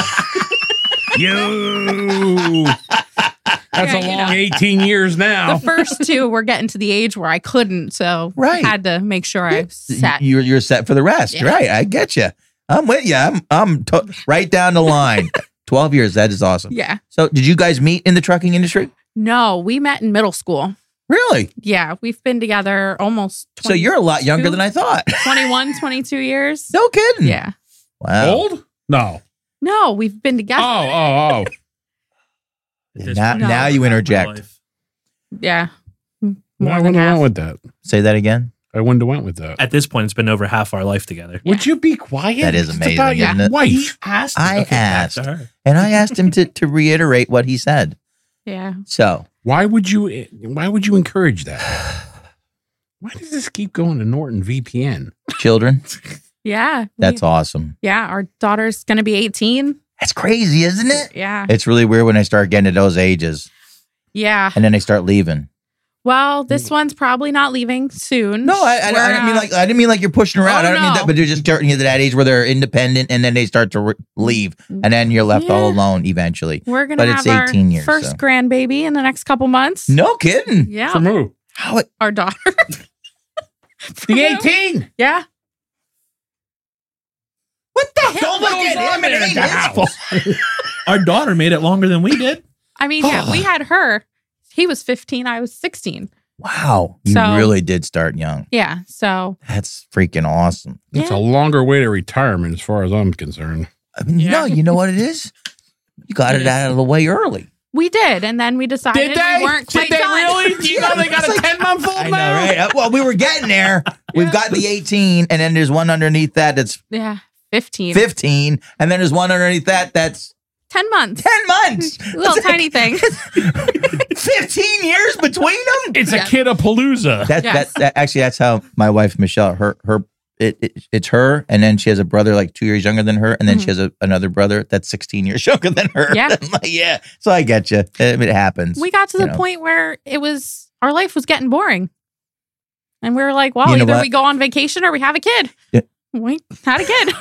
You. That's Yeah, a you long know. eighteen years now. The first two were getting to the age where I couldn't, so Right. had to make sure I sat. You're you're set for the rest, Yeah. right? I get you. I'm with you. I'm I'm to- right down the line. Twelve years. That is awesome. Yeah. So, did you guys meet in the trucking industry? No, we met in middle school. Really? Yeah, we've been together almost So twenty, you're a lot younger than I thought. twenty-one, twenty-two years. No kidding. Yeah. Wow. Old? No. No, we've been Oh, together. oh, oh. Now, No. now you interject. Yeah. I More wouldn't than have half. went with that. Say that again. I wouldn't have went with that. At this point, it's been over half our life together. Would you be quiet? That is It's amazing, about your isn't it? wife. Asked. I Okay, back to asked. her. And I asked him to, to reiterate what he said. Yeah. So, Why would you? Why would you encourage that? Why does this keep going to Norton V P N? children, Yeah. that's we, awesome. Yeah. Our daughter's going to be eighteen. That's crazy, isn't it? Yeah. It's really weird when I start getting to those ages Yeah. and then they start leaving. Well, this one's probably not leaving soon. No, I, I, I We're, didn't mean uh, like I didn't mean like you're pushing around. Oh, I don't mean no. that, but they're just starting to that age where they're independent and then they start to re- leave, and then you're left all Yeah. alone eventually. We're going but to it's have eighteen our years, first so. grandbaby in the next couple months. No kidding. Yeah. From who? How it, Our daughter. The eighteen. Yeah. what the hell? Don't look goes at on him. It in ain't the his house? fault. Our daughter made it longer than we did. I mean, yeah, we had her. He was fifteen. I was sixteen. Wow, you So- really did start young. Yeah. So, That's freaking awesome. It's Yeah. a longer way to retirement, as far as I'm concerned. I mean, Yeah. no, you know what it is? You got it out of the way early. we did. And then we decided we weren't quite done. Do you know they got a ten month old I know, now? right? Uh, Well, we were getting there. We've got the eighteen, and then there's one underneath that that's Yeah. fifteen. fifteen, and then there's one underneath that that's ten months. ten months. Little tiny thing. fifteen years between them. It's Yeah. a kid of Palooza. That, Yes. that, that actually, that's how my wife Michelle, her her it, it it's her, and then she has a brother like two years younger than her, and then she has a, another brother that's sixteen years younger than her. Mm-hmm. Yeah. I'm like, yeah. So I get you. It, it happens. We got to You the know. point where it was, our life was getting boring. And we were like, well, You know either what? we go on vacation or we have a kid. Yeah. We had a kid.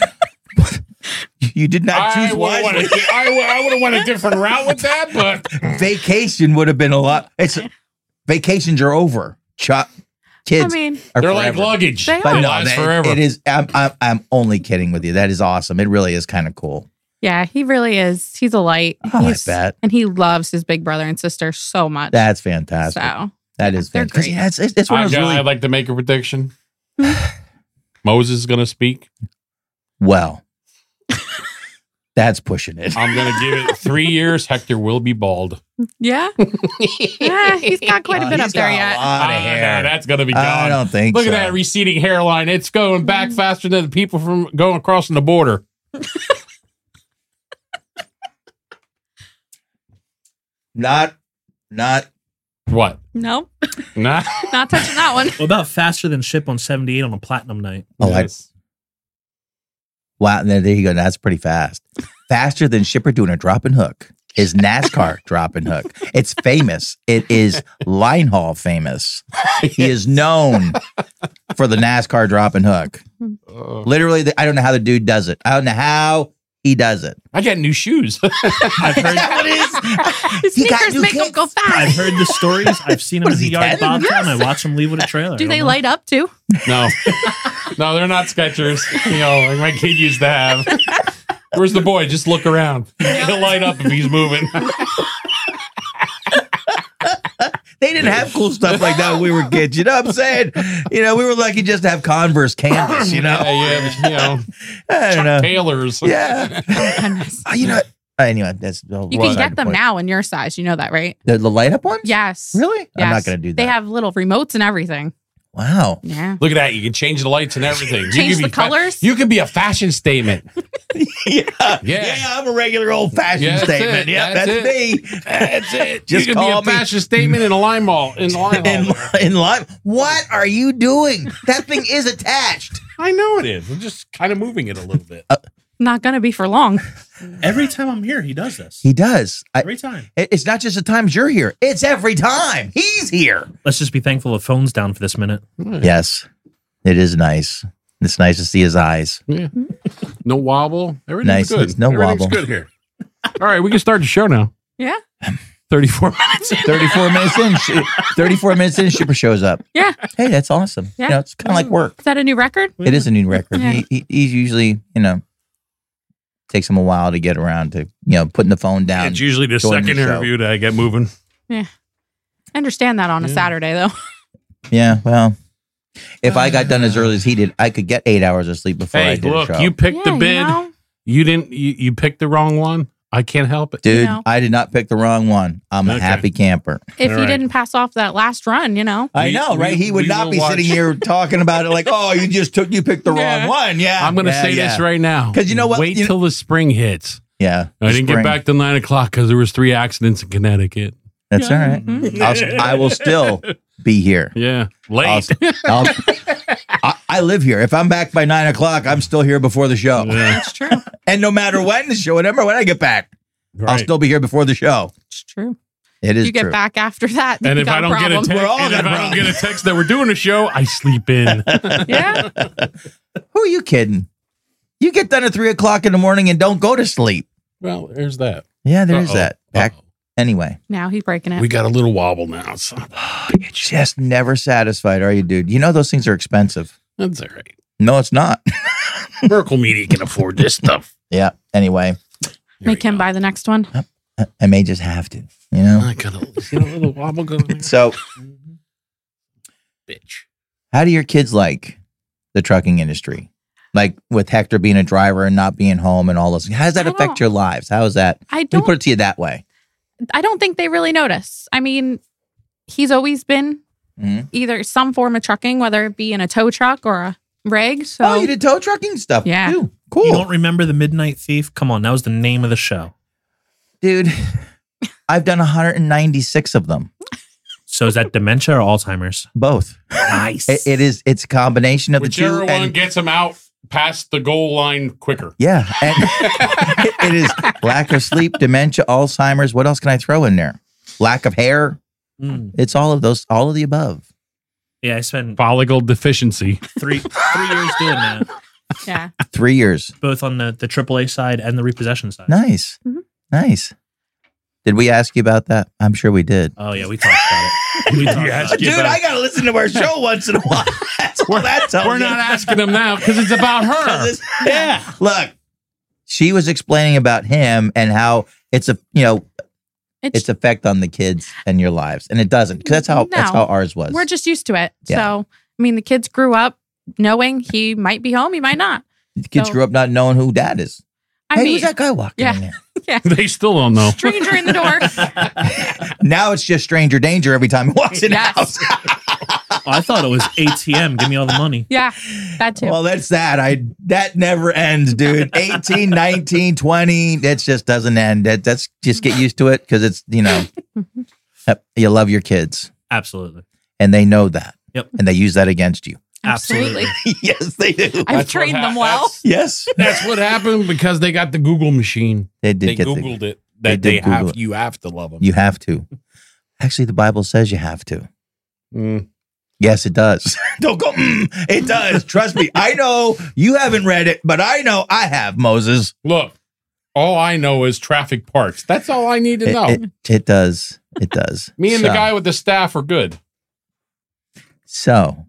You did not I choose would wisely. have I would have went a different route with that, but Vacation would have been a lot. It's vacations are over. Ch- kids I mean, are they're like forever. luggage. They But are. no, last that- forever. it is. I'm, I'm I'm only kidding with you. That is awesome. It really is kind of cool. yeah, he really is. He's a light. Oh, I He's, bet. And he loves his big brother and sister so much. That's fantastic. so, that is they're fantastic. great. Yeah, it's, it's, it's one I, of those I'd really like to make a prediction. Moses is going to speak. well. That's pushing it. I'm going to give it three years. Hector will be bald. yeah. yeah. He's got quite a Oh, bit he's up there got yet. A lot of Ah, hair. no, that's going to be gone. I don't think Look so. at that receding hairline. It's going back faster than the people from going across the border. Not, not. What? Nope. Nah. Not touching that one. What about faster than ship on seventy-eight on a platinum night? Oh, I, Yes. wow. There, there you go. That's pretty fast. Faster than Shipper doing a drop and hook is NASCAR drop and hook. It's famous. It is line haul famous. He is known for the NASCAR drop and hook. Uh, Literally, the, I don't know how the dude does it. I don't know how he does it. I got new shoes. I've heard, What is? His He got sneakers new make him kicks. go fast. I've heard the stories. I've seen him What in is the he, yard ten? bobtail, and I watch him leave with a trailer. Do I they don't know. light up too? No, no, they're not Skechers. You know, like my kid used to have. Where's the boy? Just look around. He'll light up if he's moving. They didn't have cool stuff like that when we were kids. You know what I'm saying? You know, we were lucky just to have Converse canvas, you know? Yeah, yeah, you know, I don't know. Taylors. Yeah. Goodness. Oh, you know what? Uh, Anyway, that's You can get them now in your size. You know that, right? The, the light up ones? Yes. Really? I'm Yes. not going to do that. They have little remotes and everything. Wow. Yeah. Look at that. You can change the lights and everything. You Change can the be fa- colors? you can be a fashion statement. yeah. Yeah. Yeah, I'm a regular old fashioned Yeah, that's statement. it. Yeah, That's that's, it. me. That's it. Just you can be call a me- fashion statement in a lime mall. In the lime In, hall. in live. What are you doing? That thing is attached. I know it is. I'm just kind of moving it a little bit. Not going to be for long. Every time I'm here, he does this. He does. I, Every time. it- it's not just the times you're here. It's every time he's here. Let's just be thankful the phone's down for this minute. Yes, it is nice. It's nice to see his eyes. Yeah. No wobble. Everything's Nice. good. There's no Everything's wobble. good here. All right, we can start the show now. Yeah. thirty-four minutes. thirty-four minutes in, sh- thirty-four minutes in, Shipper shows up. Yeah. Hey, that's awesome. Yeah. You know, it's kind of like work. Is that a new record? It is a new record. Yeah. He, he he's usually, you know, takes him a while to get around to, you know, putting the phone down. It's usually the joining second the show. interview that I get moving. I understand that on a Yeah. Saturday, though. Yeah, well, if I got done as early as he did, I could get eight hours of sleep before I Hey, did look, a show. you picked Yeah, the bid. You know? You didn't. You, you picked the wrong one. I can't help it. Dude, you know. I did not pick the wrong one. I'm a Okay. happy camper. If All he right. didn't pass off that last run, you know. I We- know, right? we- he would we not will be watch. sitting here talking about it like, oh, you just took, you picked the Yeah. wrong one. Yeah. I'm going to Yeah, say yeah. this right now. 'Cause you know what? Wait You- till the spring hits. Yeah. I didn't spring. get back till nine o'clock because there was three accidents in Connecticut. That's all right. Mhm. I'll, I will still be here. Yeah, late. I'll, I'll, I, I live here. If I'm back by nine o'clock, I'm still here before the show. Yeah, That's true. And no matter when the show, whatever, when I get back, I'll right. still be here before the show. It's true. It is You get true. back after that. And you if got I don't get a problem. text, We're all and if got I don't problems. get a text that we're doing a show, I sleep in. Yeah. Who are you kidding? You get done at three o'clock in the morning and don't go to sleep. Well, there's that. Yeah, there is Uh-oh. that. Back Uh-oh. anyway. Now he's breaking it. We got a little wobble now. So You're just never satisfied, are you, dude? You know those things are expensive. that's all right. No, it's not. Miracle Media can afford this stuff. Yeah. Anyway, There Make we him go. buy the next one. I- I may just have to. You know. I got a, see a little wobble going there? So, Bitch. how do your kids like the trucking industry? Like with Hector being a driver and not being home and all those. How does that I affect don't- your lives? How is that? I Let me don't. put it to you that way. I don't think they really notice. I mean, he's always been Mhm. either some form of trucking, whether it be in a tow truck or a rig. So Oh, you did tow trucking stuff. Yeah. Too. Cool. You don't remember The Midnight Thief? Come on, that was the name of the show. Dude, I've done one hundred ninety-six of them. So is that dementia or Alzheimer's? Both. Nice. It, it is. It's a combination of Whichever the two. one and- gets him out past the goal line quicker. yeah, and it is lack of sleep, dementia, Alzheimer's. What else can I throw in there? Lack of hair. Mm. It's all of those. All of the above. Yeah, I spent Follicle deficiency. three three years doing that, yeah. Three years. both on the, the triple A side and the repossession side. Nice. Mhm. Nice. Did we ask you about that? I'm sure we did. Oh yeah, we talked about it. We talked You about asked it. you Dude, about- I gotta listen to our show once in a while. That's all that tells We're you. not asking them now because it's about her. Yeah. Look, she was explaining about him and how it's a you know It's, its effect on the kids and your lives, and it doesn't because that's how that's No. how ours was. we're just used to it. Yeah. So I mean, the kids grew up knowing he might be home, he might not. the kids so- grew up not knowing who dad is. I hey, mean, who's that guy walking yeah. in there? They still don't know. stranger in the door. Now it's just stranger danger every time he walks in Yes. the house. Oh, I thought it was A T M. Give me all the money. Yeah, that too. Well, that's that. I that never ends, dude. eighteen, nineteen, twenty, that just doesn't end. That that's just get used to it because it's, you know, you love your kids Absolutely. and they know that. Yep. And they use that against you. Absolutely. Yes, they do. I've That's what trained hap- them well. that's- Yes. That's what happened because they got the Google machine. They did They get the, Googled it. they That did they, Google have it. you have to love them. you have to. Actually, the Bible says you have to. Mm. Yes, it does. Don't go, mm, it does. Trust me. I know you haven't read it, but I know I have, Moses. Look, All I know is traffic parts. That's all I need to It, know. it, it does. It does. Me and so, the guy with the staff are good. So,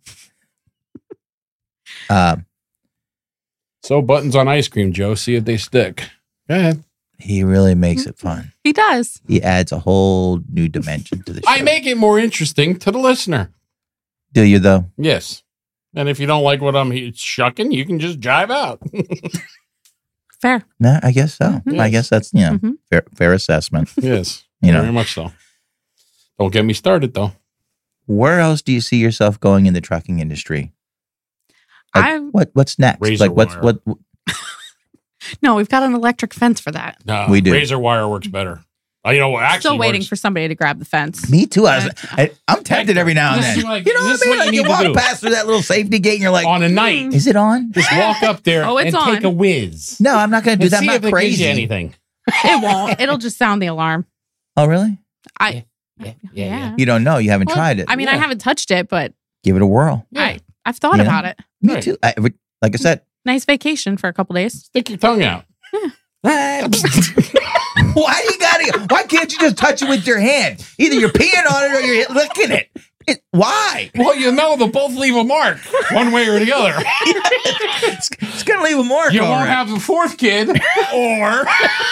um, So buttons on ice cream, Joe. See if they stick. Go ahead. he really makes it fun. He does. He adds a whole new dimension to the show. I make it more interesting to the listener. Do you though? Yes. And if you don't like what I'm he- shucking, you can just jive out. Fair. No, I guess so. Mhm. I guess that's you know Mhm. fair, fair assessment. Yes. You know. Very much so. Don't get me started, though. Where else do you see yourself going in the trucking industry? Like, I what what's next? Razor like what's wire. what? no, we've got an electric fence for that. No, We do. Razor wire works better. Uh, you know, what actually Still waiting works. for somebody to grab the fence. Me too. I was, I, I'm tempted every now and This then. is like- you know this what I is mean? what Like you you need to walk do. past through that little safety gate, and you're like, on a night. "Is it on?" Just walk up there Oh, it's and take on. a whiz. No, I'm not going to do And that. I'm see not if it gives crazy. you anything. It won't. It'll just sound the alarm. Oh, really? I Yeah, yeah. You don't know. You haven't Well, tried it. I mean, I Yeah. haven't touched it, but Give it a whirl. Yeah. I I've thought You know? about it. Me Right. too. I, like I said, Nice vacation for a couple days. Stick your tongue out. why do you gotta? Why can't you just touch it with your hand? Either you're peeing on it or you're licking it. It- why? Well, you know they'll both leave a mark one way or the other. It's, it's gonna leave a mark. You all won't right. have the fourth kid, or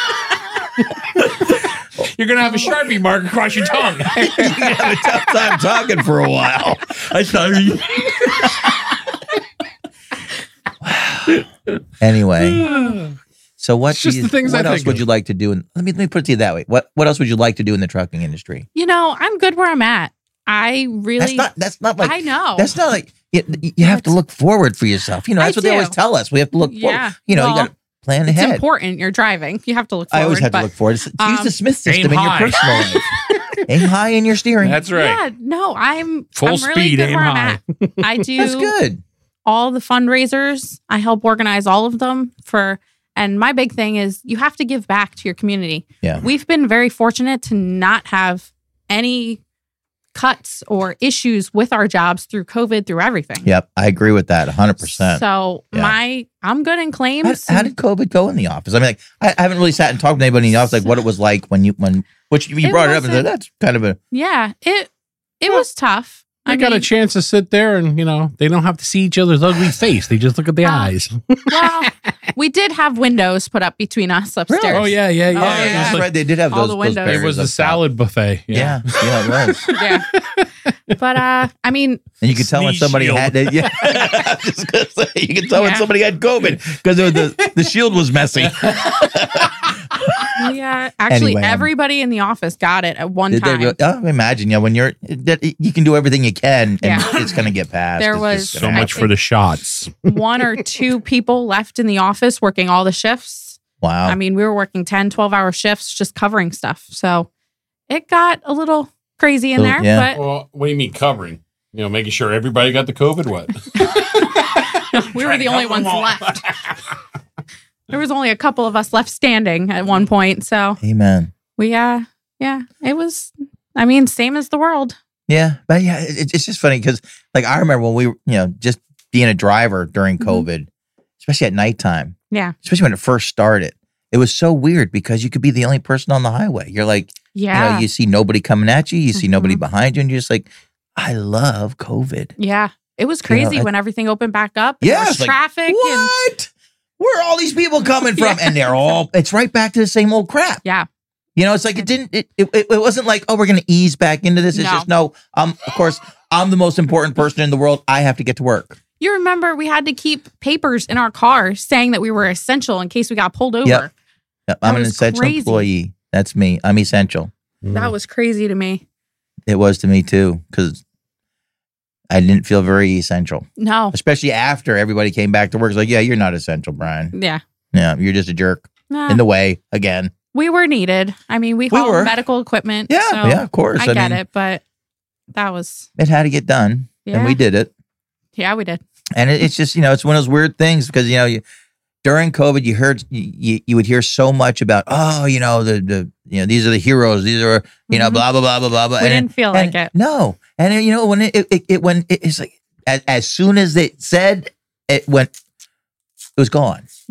you're going to have a Sharpie mark across your tongue. You're gonna have a tough time talking for a while. I sorry. Anyway, so what? It's do just you, the things what I else think would of. you like to do? And let me let me put it to you that way. What what else would you like to do in the trucking industry? You know, I'm good where I'm at. I really That's not. That's not like. I know. That's not like. You, you have to look forward for yourself. You know, I that's what they always do. tell us. We have to look Yeah. forward. You know, Well, you got to plan it's ahead. important. You're driving. You have to look forward. I always have but, to look forward. Use um, the Smith system aim in your high. personal life. Aim high in your steering. That's right. Yeah, no, I'm Full I'm really speed, good aim where high. I'm at. I do That's good. all the fundraisers. I help organize all of them for and my big thing is you have to give back to your community. Yeah. We've been very fortunate to not have any cuts or issues with our jobs through COVID, through everything. Yep, I agree with that one hundred percent. So Yeah. my I'm good in How, claims. how did COVID go in the office? I mean, like, I, I haven't really sat and talked to anybody in the office, like what it was like when you, when, which you It brought it up and said, wasn't- that's kind of a, yeah, it it was tough. I, got a chance to sit there and, you know, they don't have to see each other's ugly face. They just look at the Uh, eyes. Well, we did have windows put up between us upstairs. Oh, yeah, yeah, yeah. Oh, oh, yeah. It was that's like- right. They did have all those, the those windows. It barriers was up the top. salad buffet. Yeah, yeah, it was. Yeah. But uh I mean, And you could tell when Sneeze somebody shield. had it. Yeah, I was just gonna say, you could tell when Yeah. somebody had COVID because the the shield was messy. yeah, actually Anyway, um, everybody in the office got it at one Did they time. re- oh, imagine, yeah, when you're that you can do everything you can, and Yeah. it's gonna get passed. There It's was just So gonna I much happen. for the shots. One or two people left in the office working all the shifts. Wow. I mean, we were working ten, twelve hour shifts just covering stuff. So it got a little crazy in Little- there, yeah. Well, what do you mean covering? You know, making sure everybody got the COVID? What? but we were the only ones left. There was only a couple of us left standing at one point. So Amen. we, uh, yeah, it was, I mean, same as the world. Yeah, but yeah, it, it's just funny because, like, I remember when we, were, you know, just being a driver during Mhm. COVID, especially at nighttime, Yeah. especially when it first started. It was so weird because you could be the only person on the highway. You're like, Yeah. you know, you see nobody coming at you, you see nobody Mhm. behind you, and you're just like, I love COVID. Yeah. It was You know, crazy I- when everything opened back up. And Yeah, there was it's like, traffic. and What? Where are all these people coming from? And they're all, it's right back to the same old crap. yeah. You know, it's like it didn't, it, it, it wasn't like, oh, we're going to ease back into this. It's No. just, no, um, of course, I'm the most important person in the world. I have to get to work. You remember we had to keep papers in our car saying that we were essential in case we got pulled over. Yep. Yep, I'm That an was essential crazy. employee. That's me. I'm essential. That was crazy to me. It was to me too, because I didn't feel very essential, No. especially after everybody came back to work. It's like, yeah, you're not essential, Brian. Yeah. Yeah, you're just a jerk Nah, in the way again. we were needed. I mean, we We hauled were. medical equipment. Yeah, so yeah, of course. I, I get mean, it, but that was, It had to get done, yeah. and we did it. Yeah, we did. And it, it's just, you know, it's one of those weird things because, you know, you, during COVID, you heard, you, you would hear so much about, oh, you know, the, the, you know, these are the heroes. These are, you know, Mhm. blah, blah, blah, blah, blah, blah. We And didn't feel and like it. No. And, then, you know, when it, it, it when it, it's like, as, as soon as it said, it went, it was gone. Yeah.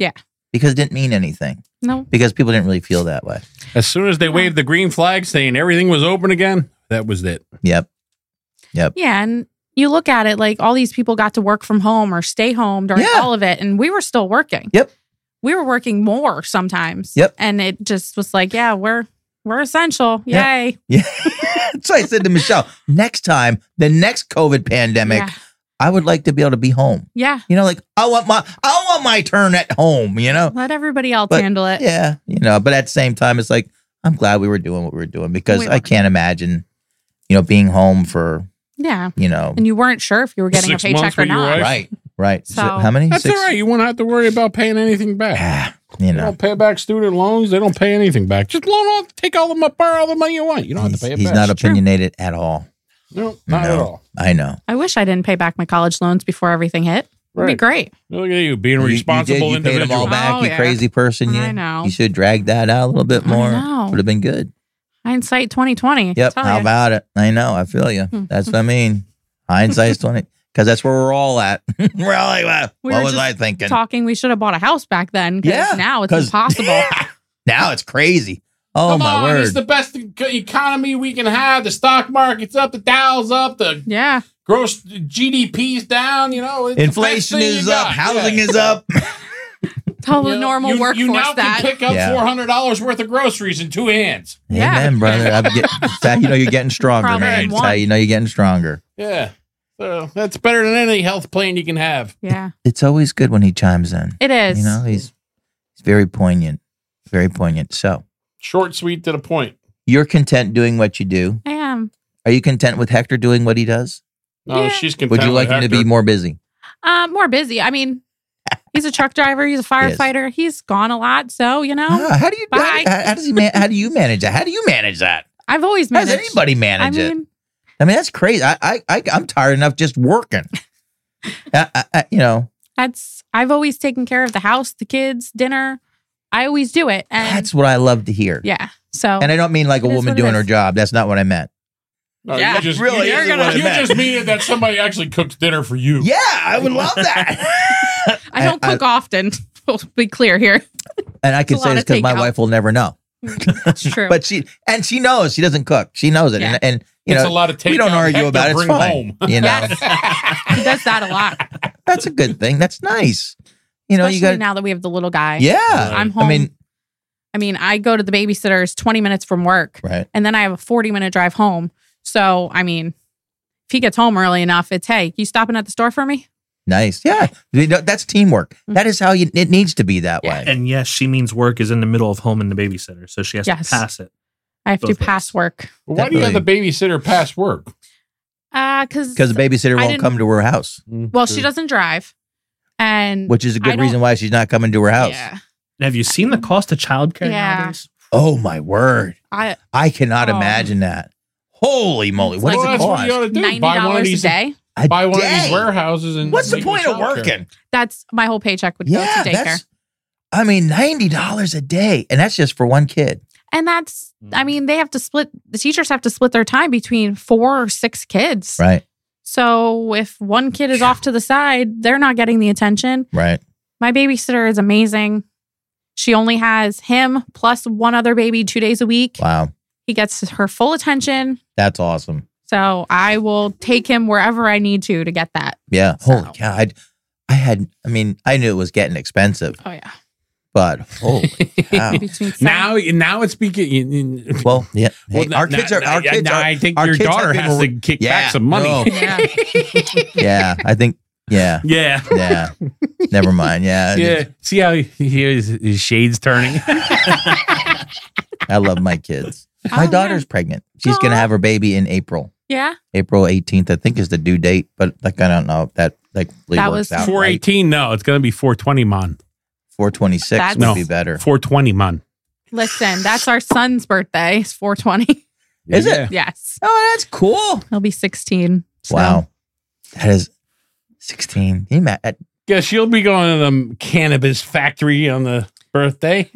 because it didn't mean anything. No. Because people didn't really feel that way. As soon as they waved the green flag saying everything was open again, that was it. Yep. Yep. Yeah, and you look at it like all these people got to work from home or stay home during Yeah. all of it, and we were still working. Yep. We were working more sometimes. Yep. And it just was like, yeah, we're we're essential. Yeah. Yay. Yeah. So I said to Michelle, next time, the next COVID pandemic, Yeah. I would like to be able to be home. Yeah. You know, like I want my I want my turn at home, you know? Let everybody else But, handle it. Yeah. You know, but at the same time, it's like, I'm glad we were doing what we were doing because We I were. can't imagine, you know, being home for, Yeah. you know, And you weren't sure if you were getting Six a months paycheck or with your not. wife? right, right. So, So- how many? That's Six? all right. You won't have to worry about paying anything back. Ah, you They know, don't pay back student loans. They don't pay anything back. Just loan off, take all the borrow all the money you want. You don't have he's, to pay it he's back. not It's true. opinionated at all. No, not at No. all. I know. I wish I didn't pay back my college loans before everything hit. It'd be Right. great. Look at you being a You- you responsible did, you paid them all individual. back, Oh, you yeah. crazy person. You, I know. You should drag that out a little bit I more. know. Would have been good. Hindsight twenty twenty. Yep. Tell How ya. about it? I know. I feel you. Hmm. That's what I mean. Hindsight's twenty. Because that's where we're all at. We're all like, well, We what were was just I thinking? Talking, we should have bought a house back then. 'Cause Yeah, now it's 'cause- impossible. Now it's crazy. Oh Come my on, word! it's the best e- economy we can have. The stock market's up, the Dow's up, the Yeah. gross G D P's down. You know, it's the best Inflation thing you is up. got. Housing Yeah. is up. Tell the You know, normal you, workforce You now that. can pick up Yeah. four hundred dollars worth of groceries in two hands. Yeah. Amen, brother. I'm get, that's how you know you're getting stronger, Probably man. in That's how one. you know you're getting stronger. Yeah, so that's better than any health plan you can have. Yeah. It's always good when he chimes in. It is. You know, he's he's very poignant, very poignant. So Short, sweet, to the point. you're content doing what you do. I am. Are you content with Hector doing what he does? No, Yeah. she's content Would you like with him to Hector. be more busy? Uh, more busy. I mean, he's a truck driver. He's a firefighter. He's gone a lot. So, you know, Ah, how do you? How, Bye. how, how does he? Man, how do you manage that? How do you manage that? I've always How does managed. anybody I manage it? mean, I mean, that's crazy. I, I, I I'm tired enough just working. I, I, I, you know, that's, I've always taken care of the house, the kids, dinner. I always do it. And that's what I love to hear. yeah. So, And I don't mean like a It is woman what it doing her is. job. That's not what I meant. No, Yeah, you just, really you, isn't you're what gonna, I you meant. just mean that somebody actually cooks dinner for you. Yeah, I would love that. I don't cook often. We'll be clear here. And I can It's a say lot this of because my takeout. wife will never know. It's true. But she and she knows she doesn't cook. She knows it. Yeah. And, and you It's know, a lot of we don't takeout argue Hector about it. It's bring fine. home. You know, Yes. He does that a lot. that's a good thing. That's nice. You know, Especially you got now that we have the little guy. yeah. I'm home. I mean, I mean, I go to the babysitter's twenty minutes from work, right. and then I have a forty minute drive home. So, I mean, if he gets home early enough, it's, hey, you stopping at the store for me? Nice. Yeah. You know, that's teamwork. That is how you, it needs to be that Yeah. way. And yes, she means work is in the middle of home and the babysitter, so she has Yes. to pass it. I have to Both pass ways. work. Well, why do you have the babysitter pass work? Uh, cause, Because the babysitter I won't didn't- come to her house, well, she doesn't drive. And which is a I good don't- reason why she's not coming to her house. yeah, Have you seen the cost of childcare Yeah. nowadays? Oh my word. I I cannot Oh. imagine that. Holy moly. It's What like- does Well, it that's what you cost? ought to do. ninety Buy one of dollars a these. day. A Buy one of day? these warehouses and. What's the make point your of childcare. working? That's my whole paycheck would go Yeah, to daycare. that's, I mean, ninety dollars a day. And that's just for one kid. And that's, I Mm. mean, they have to split, the teachers have to split their time between four or six kids. Right. So if one kid is off to the side, they're not getting the attention. Right. My babysitter is amazing. She only has him plus one other baby two days a week. Wow. He gets her full attention. That's awesome. So I will take him wherever I need to to get that. Yeah. So- Holy cow. I, I had, I mean, I knew it was getting expensive, Oh, yeah. but holy cow. Between seven- Now, now it's speaking. Well, yeah. Well, Hey, our now- kids are, now- our kids now are, I think our your kids daughter have been has re- to kick Yeah, back some money. no. Yeah. Yeah. I think, yeah. Yeah. Yeah. Never mind. Yeah. Yeah. See how he, he is, his shades turning? I love my kids. My Oh, daughter's yeah. pregnant. She's going to Aw. have her baby in April. Yeah. April eighteenth, I think, is the due date, but like, I don't know if that like really That works was- out. four right. eighteen. No, it's going to be four twenty, man. four twenty-six That's- would No. be better. four twenty, man. Listen, that's our son's birthday. It's four twenty. Is it? Yes. Oh, that's cool. He'll be sixteen. So. Wow. That is sixteen. Can you ima- uh, Guess you'll be going to the cannabis factory on the birthday.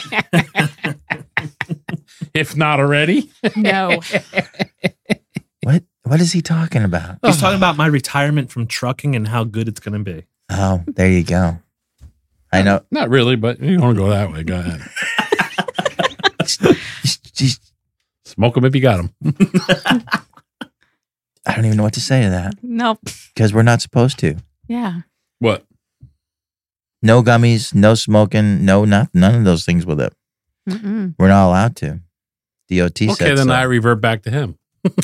If not already. No. What what is he talking about? He's talking about my retirement from trucking and how good it's going to be. Oh, there you go. I know. Not really, but you don't want to go that way. Go ahead. Smoke them if you got them. I don't even know what to say to that Nope. because we're not supposed to. Yeah. What? No gummies, no smoking, no not, none of those things with it. Mm-mm. We're not allowed to. D O T Okay, said then so. I revert back to him.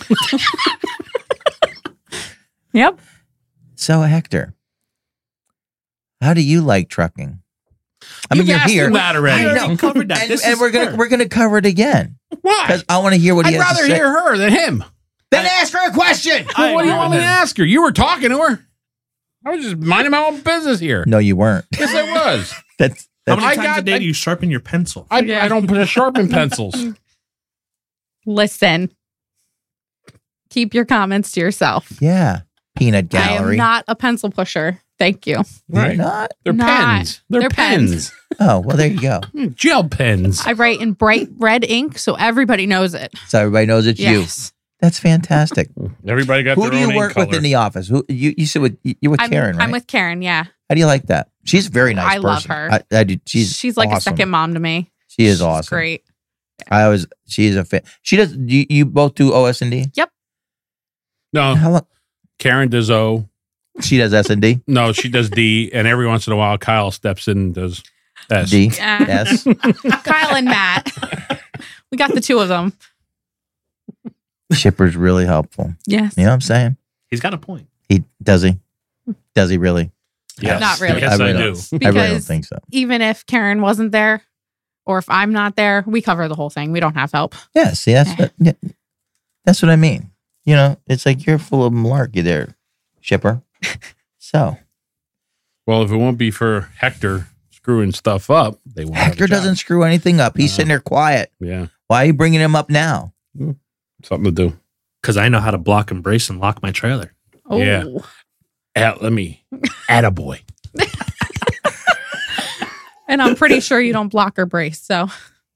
Yep. So, Hector, how do you like trucking? I mean, You've you're asked here. him that already. I We know. already covered that. And, This and is we're gonna her. we're gonna cover it again Why? because I want to hear what he I'd has rather to say. hear her than him. Then ask her a question. Well, what do you agree want me with to him. ask her? You were talking to her. I was just minding my own business here. No, you weren't. Yes, I was. That's How that's many I times got- a day I- do you sharpen your pencil? I, Yeah. I don't put a sharpen pencils. Listen. Keep your comments to yourself. yeah. Peanut I gallery. am not a pencil pusher. Thank you. You're Right. not. They're Not. pens. They're, They're pens. pens. Oh well, there you go. Mm, Gel pens. I write in bright red ink so everybody knows it. So everybody knows it's you. Yes. That's fantastic. Everybody got Who their do own you ink work color. with in the office? Who you you said with you're with I'm, Karen, right? I'm with Karen, yeah. How do you like that? She's a very nice I love person. her. I, I do. She's She's, like a awesome. second mom to me. She is She's awesome. great. I always she's a fan. She does. You, you both do O S and D. No, How long? Karen does O. She does S and D. No, she does D. And every once in a while, Kyle steps in and does S. D. Yeah. S. Kyle and Matt. We got the two of them. Shipper's really helpful. Yes. You know what I'm saying? He's got a point. He does he? Does he really? Yes. Not really. Yes, I, really do. don't. I really don't Because think so. even if Karen wasn't there or if I'm not there, we cover the whole thing. We don't have help. Yeah. See, that's yeah, that's what I mean. You know, it's like you're full of malarkey there, Shipper. So Well, if it won't be for Hector screwing stuff up, they won't. have a Hector job. doesn't screw anything up. He's No. sitting there quiet. Yeah, Why are you bringing him up now? something to do. Because I know how to block and brace and lock my trailer. Oh. Yeah. At, let me. Attaboy. And I'm pretty sure you don't block or brace. So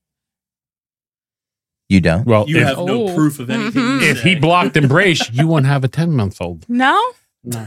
You don't. Well, You if, have no Oh. proof of anything. Mhm. you if he say. blocked and braced, you wouldn't have a ten month old. no. No.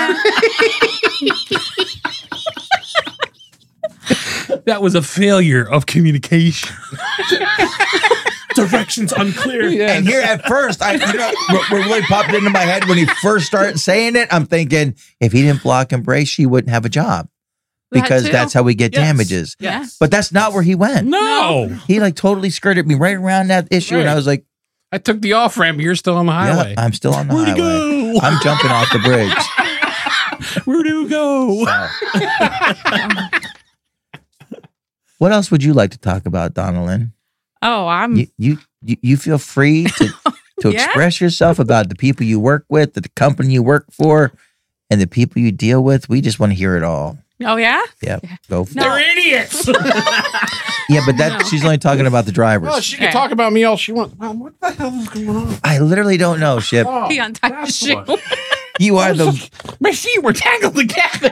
That was a failure of communication. directions unclear. And here at first, I you know what, what really popped into my head when he first started saying it. I'm thinking if he didn't block and brace, she wouldn't have a job That because too. that's how we get Yes. damages. Yes. But that's not where he went. No. He like totally skirted me right around that issue, and Right. I was like, I took the off ramp. You're still on the "Yeah, highway. I'm still on the Where'd he highway. go? I'm jumping off the bridge." Where do you go? What else would you like to talk about, Donalyn? Oh, I'm You you you, you feel free to to Yeah? express yourself about the people you work with, the company you work for, and the people you deal with. We just want to hear it all. Oh yeah? Yeah, go for No. it. They're idiots. Yeah, but that No. she's only talking about the drivers. Oh, she can Yeah. talk about me all she wants. Well, what the hell is going on? I literally don't know, Ship. Oh, He untied the that's shoe. what- You are the My feet were tangled together.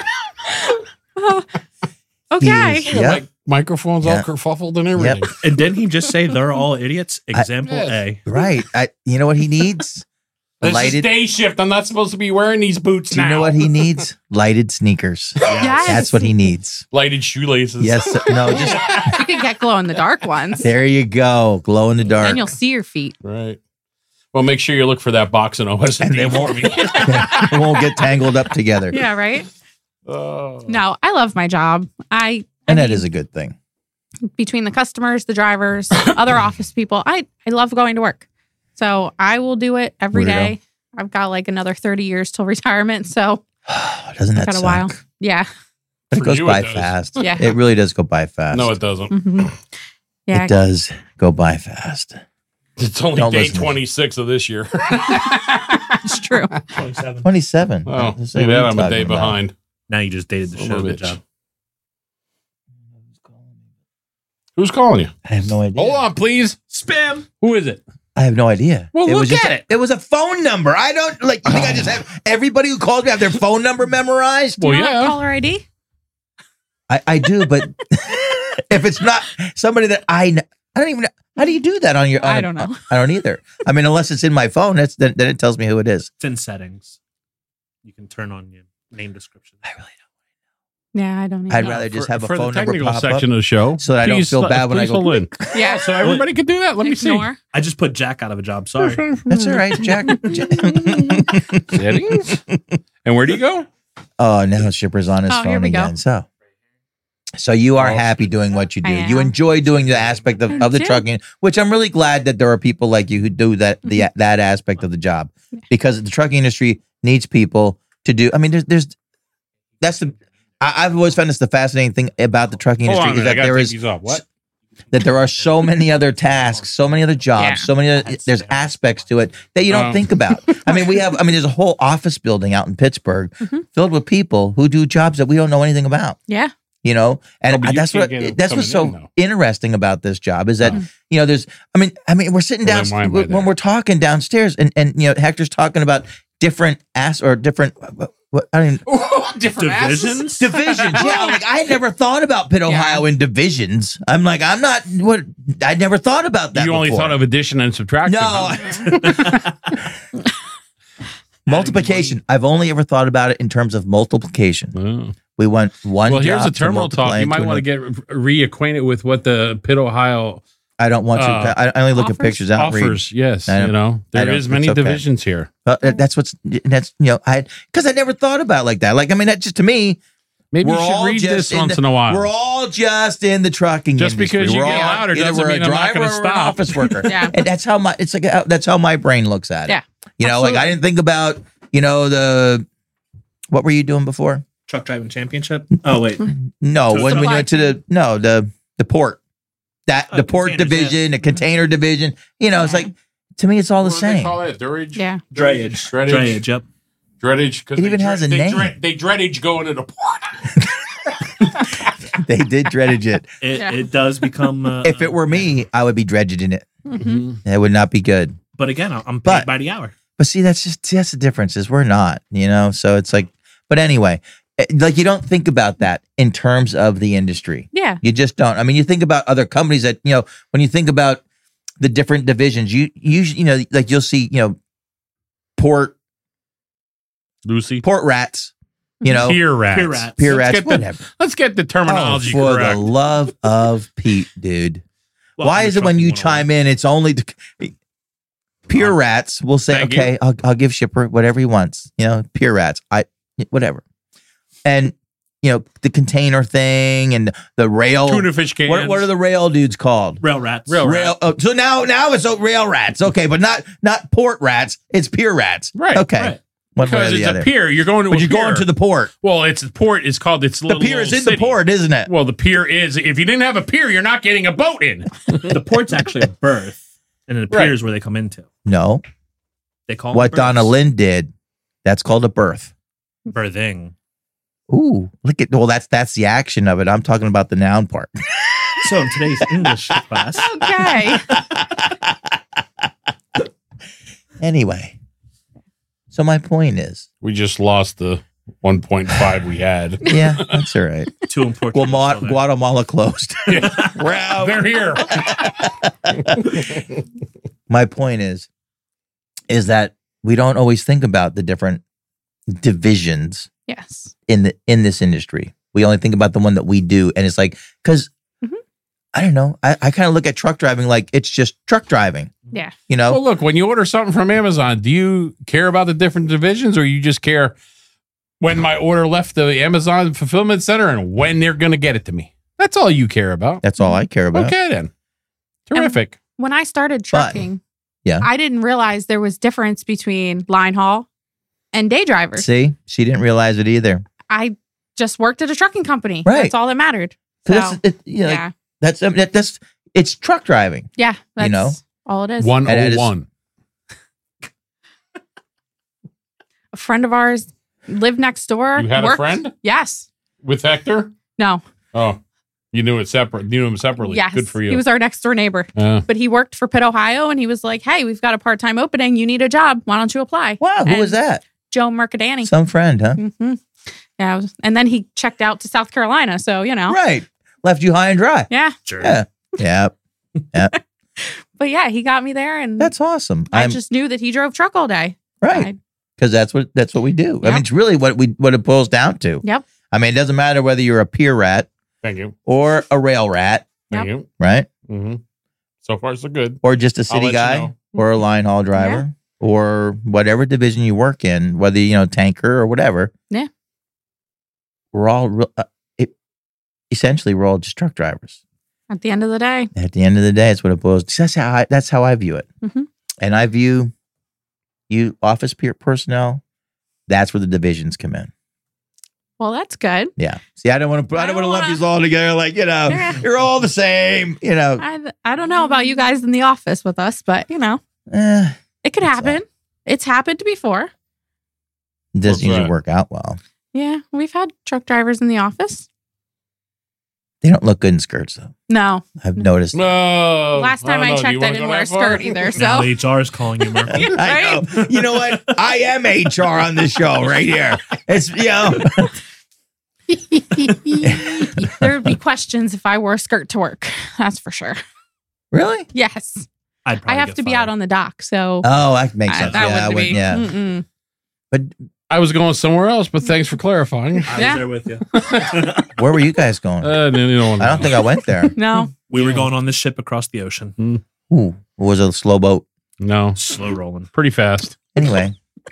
Okay. He is- Yep. Like microphones Yeah. all kerfuffled and everything. And didn't he just say they're all idiots? Example Yes. A. right. I, you know what he needs? This Lighted. is day shift. I'm not supposed to be wearing these boots Do you now. know what he needs? Lighted sneakers. Yes. That's what he needs. Lighted shoelaces. Yes. No. Just You can get glow in the dark ones. there. You go. Glow in the dark. And you'll see your feet. Right. Well, make sure you look for that box in O S and And D they for won't- me. It won't get tangled up together. Yeah, right? Oh. No, I love my job. I And I that mean, is a good thing. between the customers, the drivers, other office people, I, I love going to work. So I will do it every Weirdo. day. I've got like another thirty years till retirement. So Doesn't that got a suck? while. yeah. But it For goes you, by it does. fast. Yeah. It really does go by fast. No, it doesn't. Mhm. Yeah. It does go by fast. It's only Don't day listen to me. twenty-six of this year. It's true. twenty-seven. twenty-seven. Oh, Let's see see what that are you I'm a day talking about? behind. Now you just dated the Son show. of a Good bitch. job. Who's calling you? I have no idea. Hold on, please. Spam. Who is it? I have no idea. Well, it look was just at a, it. It was a phone number. I don't like. You think I just have everybody who calls me have their phone number memorized? Well, You know yeah. Caller I D? I, I do, but if it's not somebody that I know, I don't even know. How do you do that on your? On I a- don't know. I don't either. I mean, unless it's in my phone, that's then, then it tells me who it is. It's in settings. You can turn on your name description. I really Yeah, I don't even I'd know. rather just For- have a for phone the number technical pop section up of the show, so that I don't please, feel bad when I please go hold in. Yeah. So everybody can do that. Let me see. Ignore. I just put Jack out of a job. Sorry. That's all right, Jack. Settings. And where do you go? Oh, now Shipper's on his Oh, here phone we go. again. So, so you are Oh. happy doing what you do. I You am. enjoy doing the aspect of, I of the do. trucking, which I'm really glad that there are people like you who do that the Mm-hmm. that aspect of the job, because the trucking industry needs people to do. I mean, there's there's that's the I, I've always found this the fascinating thing about the trucking Hold on industry a is minute. I that gotta there take is these off. What? that there are so many other tasks, so many other jobs, Yeah. so many other, there's aspects to it that you don't Um. think about. I mean, we have I mean, there's a whole office building out in Pittsburgh Mhm. filled with people who do jobs that we don't know anything about. Yeah. You know, and Oh, but you that's can't what get it that's what's so coming in, though. interesting about this job is that Oh. you know there's I mean I mean we're sitting Well, down then why am I when there? we're talking downstairs and and you know Hector's talking about different ass or different what, what I mean Different Divisions? divisions. Yeah, like I had never thought about Pitt, Ohio in divisions. I'm like I'm not what I never thought about that. You only before. thought of addition and subtraction. No. huh? multiplication. I've only ever thought about it in terms of multiplication. Oh. We went one. Well, here's job a to terminal multiply talk. You into might want to another. get re- reacquainted with what the Pitt, Ohio I don't want to. uh, I I only look at offers- pictures. I don't read. offers. Yes, I you don't- know I there don't- is many it's okay. divisions here. But uh, that's what's that's you know I because I never thought about it like that. Like I mean, that just to me, Maybe you we're should all read just this in once the- in a while. We're all just in the trucking Just industry. because you We're get all- louder either doesn't we're a mean I'm not driver gonna or an stop. office worker. Yeah. And that's how my it's like uh, that's how my brain looks at it. Yeah. You know, like I didn't think about you know the what were you doing before? Truck driving championship. Oh wait, No, So when it's we a- went to the no the the port that Oh, the port containers, yeah. division, the container division. You know, it's like to me, it's all the What do they same. call it? Durage? Yeah. drayage, Shreddage. drayage. Yep. Dreadage. 'cause It they even has a they name. Dread, they dreadage going to the port. They did dredge it. It, Yeah. it does become. Uh, If it were me, I would be dredging it. Mm-hmm. It would not be good. but again, I'm paid But- by the hour. But see, that's just see, that's the difference is we're not, you know. So it's like, but anyway, eh, like you don't think about that in terms of the industry. Yeah. You just don't. I mean, you think about other companies that you know when you think about the different divisions. You usually, you know, like you'll see, you know, port Lucy. port rats. You know, Pier rats. Pier rats. pier Let's rats, get the- whatever. Let's get the Oh, terminology for correct. the love of Pete, dude. Well, Why I'm is it when trucking you one oh one. chime in, it's only to, pure rats will say, Thank you. okay, I'll, I'll give Shipper whatever he wants. You know, pure rats, I whatever. And you know the container thing and the rail. Tuna fish cans. What, what are the rail dudes called? Rail rats. Rail Rail. Oh, so now now it's oh, rail rats. Okay, but not not port rats. It's pure rats. Right, Okay. right. One way or Because the it's other. a pier. You're going to But a you're pier. going to the port. Well, it's the port is called it's The pier is in the port, isn't it? Well, the pier is. If you didn't have a pier, you're not getting a boat in. The port's actually a berth, and it Right. appears where they come into. No. They call What them Donna berths. Lynn did, that's called a berth. Berthing. Ooh, look at well, that's that's the action of it. I'm talking about the noun part. So in today's English class, Okay. Anyway, so my point is, We just lost the one point five we had. yeah, that's all right. two important. Guatemala, still there. Guatemala closed. We're out. They're here. My point is, is that we don't always think about the different divisions Yes. in the in this industry. We only think about the one that we do, and it's like because Mhm. I don't know. I, I kind of look at truck driving like it's just truck driving. Yeah. You know, Well, look, when you order something from Amazon, do you care about the different divisions, or you just care when my order left the Amazon fulfillment center and when they're going to get it to me? That's all you care about. that's all I care about. Okay, then. Terrific. When I started trucking, yeah. I didn't realize there was difference between line haul and day drivers. See, she didn't realize it either. I just worked at a trucking company. Right. That's all that mattered. 'Cause So, that's, it, you know, like, yeah. that's I mean, that, that's it's truck driving. Yeah. That's know, all it is. one And that oh is- one. A friend of ours lived next door. You had a worked- friend Yes. with Hector? No. Oh, you knew it separate. You knew him separately. Yes. Good for you. He was our next door neighbor. Uh, But he worked for Pitt, Ohio, and he was like, hey, we've got a part time opening. You need a job. Why don't you apply? Wow, who And was that? Joe Mercadani. Some friend, huh? hmm Yeah. I was- And then he checked out to South Carolina. So, you know. Right, left you high and dry. Yeah. Sure. Yeah, yeah. But yeah, he got me there. And That's awesome. I I'm just knew that he drove truck all day. right I- because that's what that's what we do. I Yep. mean, it's really what we what it boils down to. Yep. I mean, it doesn't matter whether you're a pier rat Thank you. or a rail rat, Thank Yep. you. right? Mm-hmm. So far, so good. Or just a I'll city let you guy know. or a line haul driver or whatever division you work in, whether, you know, tanker or whatever. Yeah. We're all, real- uh, it, essentially, we're all just truck drivers. At the end of the day. At the end of the day, it's what it boils. That's how I, that's how I view it. Mhm. And I view you office peer personnel. That's where the divisions come in. Well, that's good. Yeah. See, I don't want to. I I don't don't want to lump wanna- these all together. Like, you know, Yeah. you're all the same. You know, I, I don't know about you guys in the office with us, but you know, eh, it could That's happen. It's happened before. it What's doesn't usually that? work out well. Yeah, we've had truck drivers in the office. They don't look good in skirts, though. No, I've noticed. No. last time I, don't know. Do checked, you I wanna didn't go wear a that far? skirt either. So Now H R is calling you, Murphy. I know. You know what? I am H R on this show right here. It's, you know, there would be questions if I wore a skirt to work. That's for sure. really? Yes, I'd I probably have get to be fired. out on the dock, so Oh, that makes I- sense. that yeah, I wouldn't wouldn't. be. Yeah. Mm-mm. But I was going somewhere else, but thanks for clarifying. I was Yeah. there with you. where were you guys going? Uh, no, you don't I don't think I went there. No, We were going on this ship across the ocean, Ooh, it was a slow boat. No, slow rolling. pretty fast. Anyway,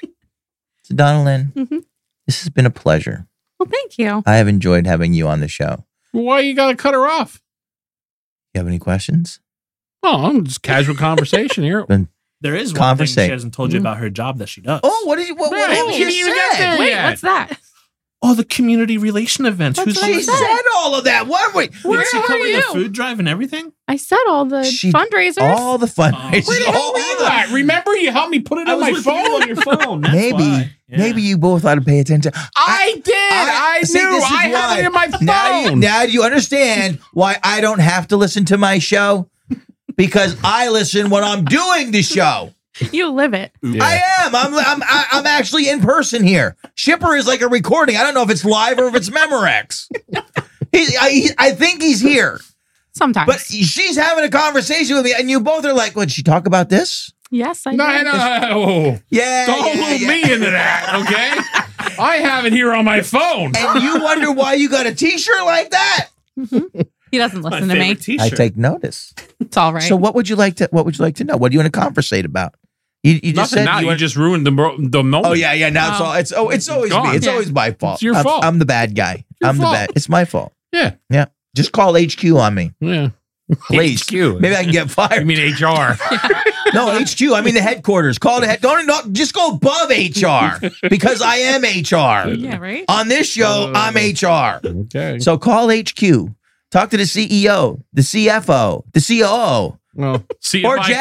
so Donalyn, Mhm. this has been a pleasure. well, thank you. I have enjoyed having you on the show. Why you got to cut her off? You have any questions? Oh, I'm just casual conversation here. There is one thing she Conversate. hasn't told you about her job that she does. Oh, what did you? What, what Right. did We you didn't even get say? there. Wait, Yeah. what's that? Oh, the community relation events. That's Who's what She I she said. said all of that. What? Wait, Where Did she are cover the you? food drive and everything? I said all the She- fundraisers. all the fun. Oh. It's Where the hell all were you the- at? Remember, you helped me put it on my phone. on your phone. That's Maybe, why. Yeah. maybe you both ought to pay attention. I did. I, see, knew. this is I have why. it in my phone. Now you, now you understand why I don't have to listen to my show because I listen when I'm doing the show. You live it. I am. I'm. I'm. I- I'm actually in person here. Shipper is like a recording. I don't know if it's live or if it's Memorex. He, I, he, I think he's here, Sometimes. but she's having a conversation with me, and you both are like, "Would she talk about this?" yes, I No, did. no. Yeah. Don't yeah, loop yeah. me into that, okay? I have it here on my phone. And you wonder why you got a T-shirt like that? He doesn't My listen to me. favorite T-shirt. I take notice. It's all right. So, what would you like to? What would you like to know? What do you want to conversate about? You, you just Nothing said now. You, want- just ruined the, mo- the moment. Oh yeah, yeah. Now it's Oh. all. It's oh, it's always Gone. me. It's Yeah. always my fault. It's your I'm, fault. I'm the bad guy. your I'm fault. the bad. It's my fault. Yeah. Yeah. Just call H Q on me, Yeah. please. H Q. Maybe I can get I fired. mean H R. No, H Q. I mean the headquarters. Call the head. Don't, don't just go above H R because I am H R. yeah, right? On this show, Uh, I'm H R. Okay. So call H Q. Talk to the C E O, the C F O, the C O O. Well, see Or if I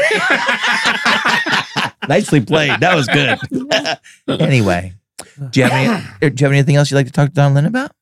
Jack. care. Nicely played. That was good. Anyway, do you have any? Do you have anything else you'd like to talk to Don Lynn about?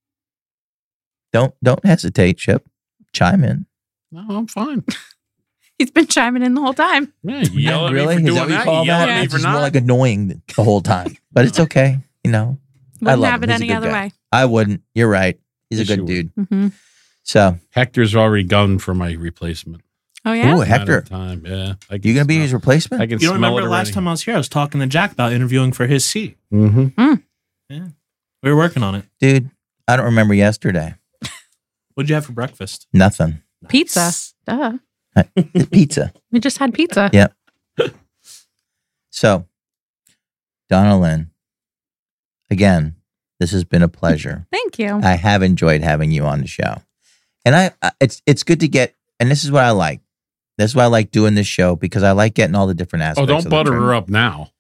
Don't don't hesitate, Chip. Chime in. No, I'm fine. He's been chiming in the whole time. Yeah, you yell at really? me for Is that doing what you that. call You yell that? at me It's for just more not. like annoying the whole time, but it's okay. You know, I Wouldn't love have him. it He's a any good other guy. way. I wouldn't. You're right. He's Yes, a you good would. dude. hmm So, Hector's already gone for my replacement. Oh, yeah? ooh, Matter Hector, of Time. Yeah. I can you gonna be smell- his replacement? I can You don't smell remember it last already. time I was here? I was talking to Jack about interviewing for his seat. Mm-hmm. We were working on it. Dude, I don't remember yesterday. What'd you have for breakfast? Nothing. Pizza. Duh. Pizza. We just had pizza. Yeah. So, Donna Lynn, again, this has been a pleasure. Thank you. I have enjoyed having you on the show, and I, I it's it's good to get. And this is what I like. This is why I like doing this show because I like getting all the different aspects. Oh, don't of the butter truck. her up now.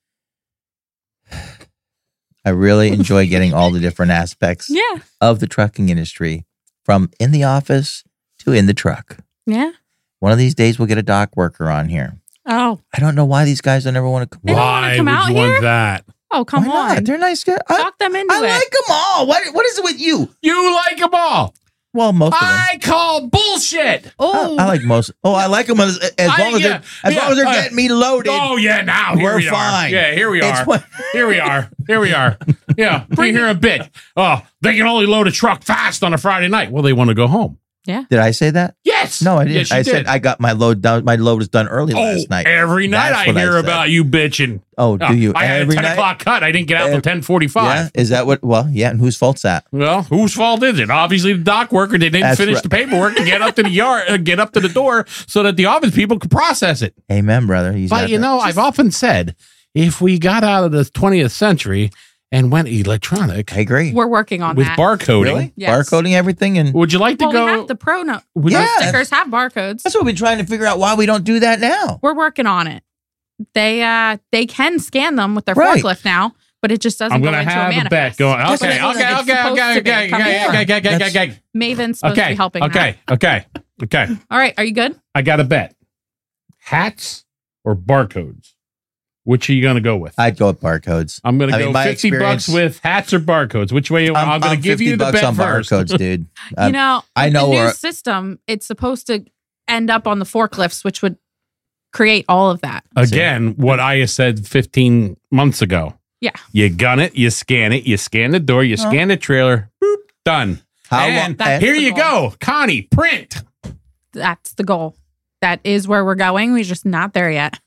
I really enjoy getting all the different aspects Yeah. of the trucking industry, from in the office to in the truck. Yeah. One of these days, we'll get a dock worker on here. Oh. I don't know why these guys don't ever want to come. They don't wanna Why come would out you here? want that? Oh, come Why not? on. They're nice guys. I, Talk them into I it. like them all. What What is it with you? You like them all. Well, most of them. I call bullshit. oh. I, I like most. Oh, I like them as, as I- long as yeah, they're as yeah, long as they're uh, getting me loaded. Oh yeah, now here We're we fine. are. Yeah, here we It's are. what- Here we are. Here we are. Yeah, bring here a bit. Oh, they can only load a truck fast on a Friday night. Well, they want to go home. Yeah. Did I say that? Yes. No, I didn't. Yes, you I did. said I got my load done. My load was done early Oh, last night. every night That's I what I hear said. about you bitching. Oh, do you? I had Every a ten night? o'clock cut. I didn't get out till Ev- ten forty-five. Yeah. Is that what? Well, yeah. And whose fault's that? Well, whose fault is it? Obviously, the dock worker. They didn't That's finish right. the paperwork to get up to the yard, uh, get up to the door, so that the office people could process it. Amen, brother. He's But got you that. know, I've often said, if we got out of the twentieth century and went electronic I agree. We're working on with that. barcoding, Really? Yes. Barcoding everything, and would you like to Well, go? we have the pro note. would Yeah. you- Stickers have barcodes. that's what we've been trying to figure out. Why we don't do that now? We're working on it. They uh they can scan them with their Right. forklift now, but it just doesn't I'm go going to into a have a manifest. bet going. That's Okay, what I- okay, it's okay, supposed okay, to be okay, coming okay, from. okay, okay, okay, That's- okay, Maven's supposed to okay, be helping. okay, okay, okay. That. All right, are you good? I got a bet. Hats or barcodes? Which are you going to go with? I'd go with barcodes. I'm going to I go mean, my fifty experience- bucks with hats or barcodes. Which way? You, I'm, I'm, going I'm to give fifty you the bucks bet on first. barcodes, dude. you Um, know, I with know the new where- system. It's supposed to end up on the forklifts, which would create all of that. Again, what I said fifteen months ago. Yeah. You gun it, you scan it, you scan the door, you scan the trailer, boop, done. How and long- That's here the you goal. go, Connie, print. That's the goal. That is where we're going. We're just not there yet.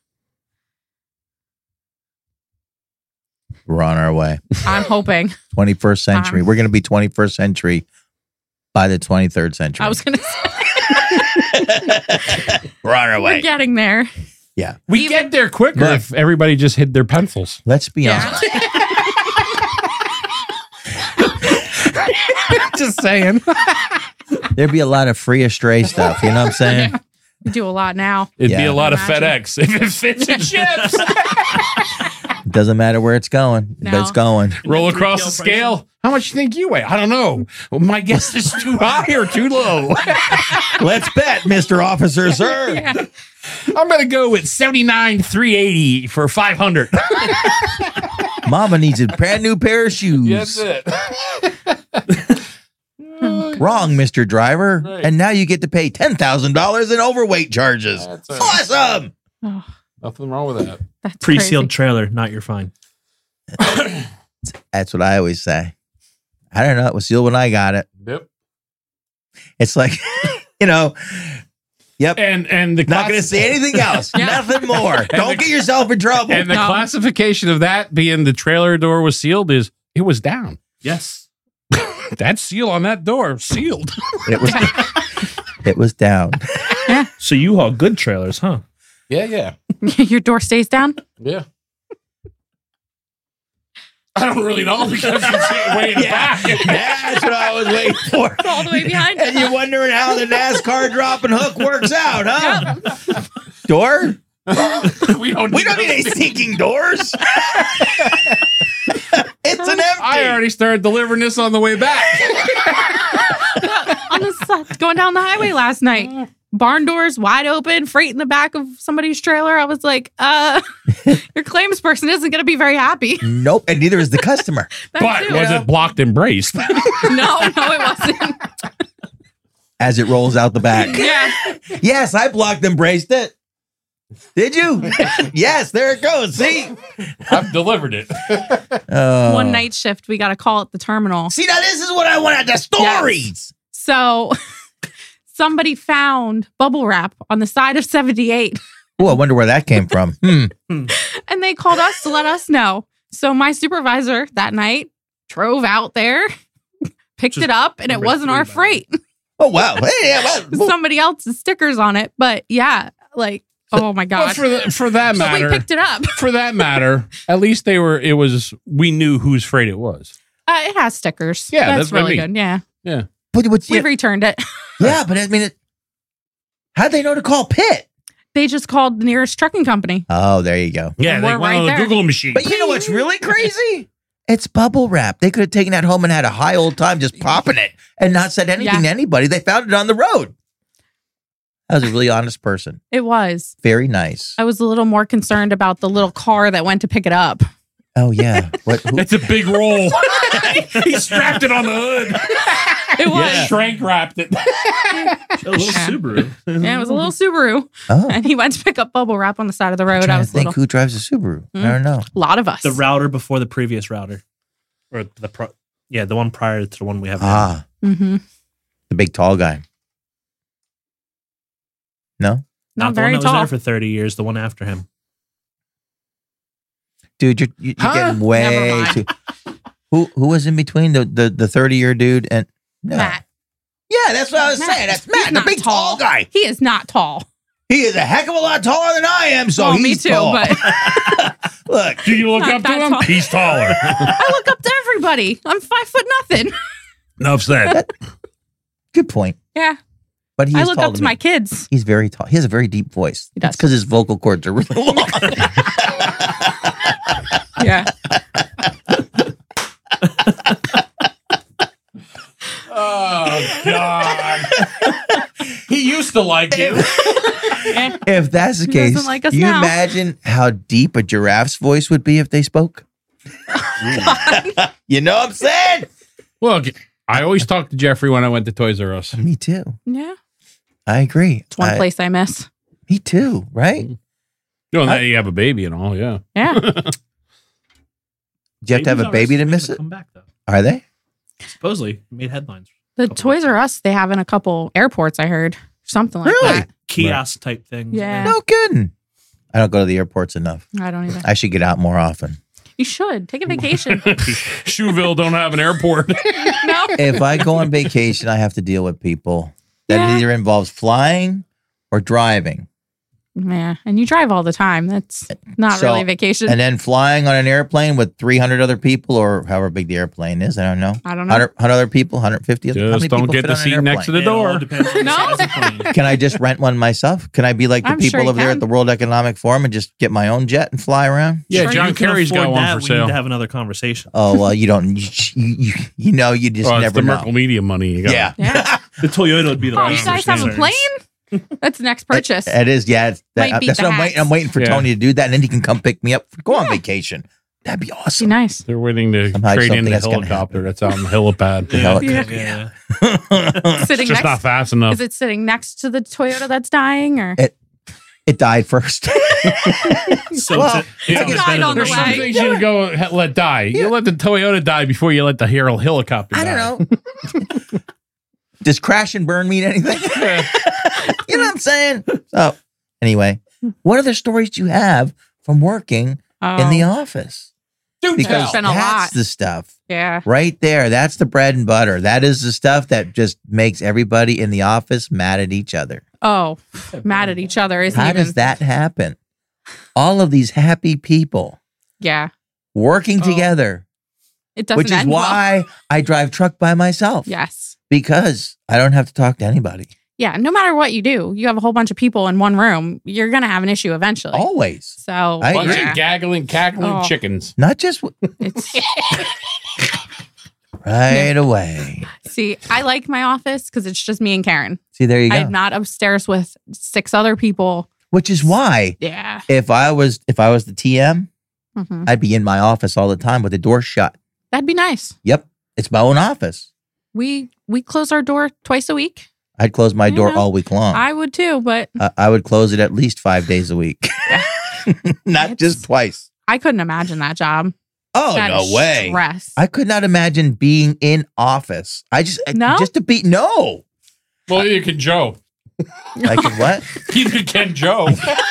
We're on our way. I'm hoping. twenty-first century. Um, We're going to be twenty-first century by the twenty-third century. I was gonna say We're on our we're way. getting there. Yeah. We Even- get there quicker Look. if everybody just hid their pencils. Let's be Yeah. honest. Just saying. There'd be a lot of free astray stuff. You know what I'm saying? We do a lot now. It'd be Yeah. a lot of Imagine. FedEx if it fits in ships. It doesn't matter where it's going, but No. it's going. Roll across Retail the scale. How much do you think you weigh? I don't know. Well, my guess is too high or too low. Let's bet, Mister Officer, sir. Yeah. I'm going to go with seventy-nine three eighty for five hundred. Mama needs a brand new pair of shoes. it. Wrong, Mister Driver. Right. And now you get to pay ten thousand dollars in overweight charges. That's it. Awesome. Oh, Nothing wrong with that. that's Pre-sealed crazy. trailer, not your fine. That's what I always say. I don't know. It was sealed when I got it. Yep. It's like, you know, yep. And and the Not going to class- say anything else. Yeah. Nothing more. Don't the- get yourself in trouble. And the No. classification of that being the trailer door was sealed is it was down. Yes. That seal on that door sealed. it was it was down. So you haul good trailers, huh? Yeah, yeah, Your door stays down. yeah. I don't really know because you see it way in the back. That's what I was waiting for. All the way behind. And you're wondering how the NASCAR drop and hook works out, huh? Door? we don't. We don't those need any things. stinking doors. It's an empty. I already started delivering this on the way back. On the side, going down the highway last night. Barn doors wide open, freight in the back of somebody's trailer. I was like, uh, your claims person isn't going to be very happy. Nope, and neither is the customer. That But too. was it blocked and braced? No, no, it wasn't. As it rolls out the back. Yeah. Yes, I blocked and braced it. Did you? Yes, there it goes. See? I've delivered it. Uh, One night shift, we got a call at the terminal. See, now this is what I wanted, the stories. So somebody found bubble wrap on the side of seventy-eight Oh, I wonder where that came from. Hmm. and they called us to let us know. So my supervisor that night drove out there, picked Just it up, and it number wasn't three, our by the way. freight. Oh, wow. Hey, yeah, well, Somebody else's stickers on it. But yeah, like, oh my But God. for the, for that So we matter, picked it up. for that matter, at least they were. It was. We knew whose freight it was. Uh, it has stickers. Yeah, that's, that's what I really mean. good. Yeah. Yeah. but what's We yeah, returned it. yeah, but I mean, it, how'd they know to call Pitt? They just called the nearest trucking company. Oh, there you go. Yeah, And they we're went right on the there. Google machine. But you know what's really crazy? It's bubble wrap. They could have taken that home and had a high old time just popping it and not said anything to Yeah. anybody. They found it on the road. I was a really honest person. It was. Very nice. I was a little more concerned about the little car that went to pick it up. Oh, yeah. What? Who, It's a big roll. He strapped it on the hood. It was. Yeah. Shrink wrapped it. A little Subaru. Yeah, it was a little Subaru. oh. And he went to pick up bubble wrap on the side of the I'm road. I trying to was think little. who drives a Subaru. I Mm. don't know. A lot of us. The router before the previous router. Or the pro- yeah, the one prior to the one we have now. Ah, Mm-hmm. the big tall guy. No, Not, Not the very one that was tall. there for thirty years. The one after him. dude, you're, you're Huh? getting way Never mind. too. Who who was in between the the the thirty year dude and no. Matt. Yeah, that's what I was Matt. saying. That's He's Matt, the not big tall guy. He is not tall. He is a heck of a lot taller than I am. So Well, me he's too, tall. but Look, Do you look Not up to that him? tall. He's taller. I look up to everybody. I'm five foot nothing. Enough said. good point. Yeah. But he I is look tall up to me. my kids. He's very tall. He has a very deep voice. He does. That's because his vocal cords are really long. Yeah. Oh, God. He used to like you. If that's the He case, doesn't like us you now. imagine how deep a giraffe's voice would be if they spoke? You know what I'm saying? Look, I always talk to Jeffrey when I went to Toys R Us. Me too. Yeah. I agree. It's one I- place I miss. Me too, right? You know, now you have a baby and all, yeah. Yeah. Do you have to have a baby to miss it? Come back though. Are they? Supposedly made headlines. The Toys R Us they have in a couple airports, I heard. Something like Really? that. Kiosk type things. Yeah. No kidding. I don't go to the airports enough. I don't either. I should get out more often. You should. Take a vacation. Shoeville don't have an airport. No. If I go on vacation, I have to deal with people. That Yeah. either involves flying or driving. Yeah. And you drive all the time. That's not So- really vacation. And then flying on an airplane with three hundred other people or however big the airplane is. I don't know. I don't know. one hundred, one hundred other people, one hundred fifty. How many Just don't people get fit the on an seat next to the airplane? It all door. depends on the No. size of plane. Can I just rent one myself? Can I be like the I'm sure people you over there can. at the World Economic Forum and just get my own jet and fly around? Yeah, Sure, John You can Kerry's got afford one that, for we sale. need to have another conversation. Oh, well, you don't, you, you, you know, you just Oh, it's never the know. Merkle Media money. You got. Yeah. Yeah. The Toyota would be the Oh, one you guys for have a concerns. plane? That's the next purchase. It is, yeah. It's, that, Might beat that's the what I'm waiting. I'm hats. waiting for Yeah. Tony to do that, and then he can come pick me up. Go on Yeah. vacation. That'd be Be awesome. nice. They're waiting to Somehow trade in something the that's gonna helicopter happen. that's out in the helipad. The Yeah, helicopter, yeah, yeah. yeah. Sitting It's just not next. fast enough. Is it sitting next to the Toyota that's dying, or It it died first. So Well, it's, it's, it it's died better on than the There's the some way. things you go he- let die. You let the Toyota die before you let the hero helicopter die. I don't know. Does crash and burn mean anything? You know what I'm saying? So, anyway, what other stories do you have from working oh, in the office? Do Because There's been a that's lot. the stuff yeah. right there. That's the bread and butter. That is the stuff that just makes everybody in the office mad at each other. Oh, mad at each other isn't How even. does that happen? All of these happy people Yeah, working Oh. together, it doesn't which is end well. why I drive truck by myself. Yes. Because I don't have to talk to anybody. Yeah. No matter what you do, you have a whole bunch of people in one room. You're gonna have an issue eventually. Always. So I Bunch agree. of gaggling, cackling Oh. chickens. Not just w- it's right away. see, I like my office because it's just me and Karen. See, there you go. I'm not upstairs with six other people. Which is why Yeah. if I was if I was the T M, hmm I'd be in my office all the time with the door shut. That'd be nice. Yep. It's my own office. We we close our door twice a week. I'd close my door Yeah. all week long. I, I would too, but I would close it at least five days a week. Not It's- just twice. I couldn't imagine that job. Oh, That no is way. Stress. I could not imagine being in office. I just No? just to be no. Well, you can Joe. I could what? You can Joe.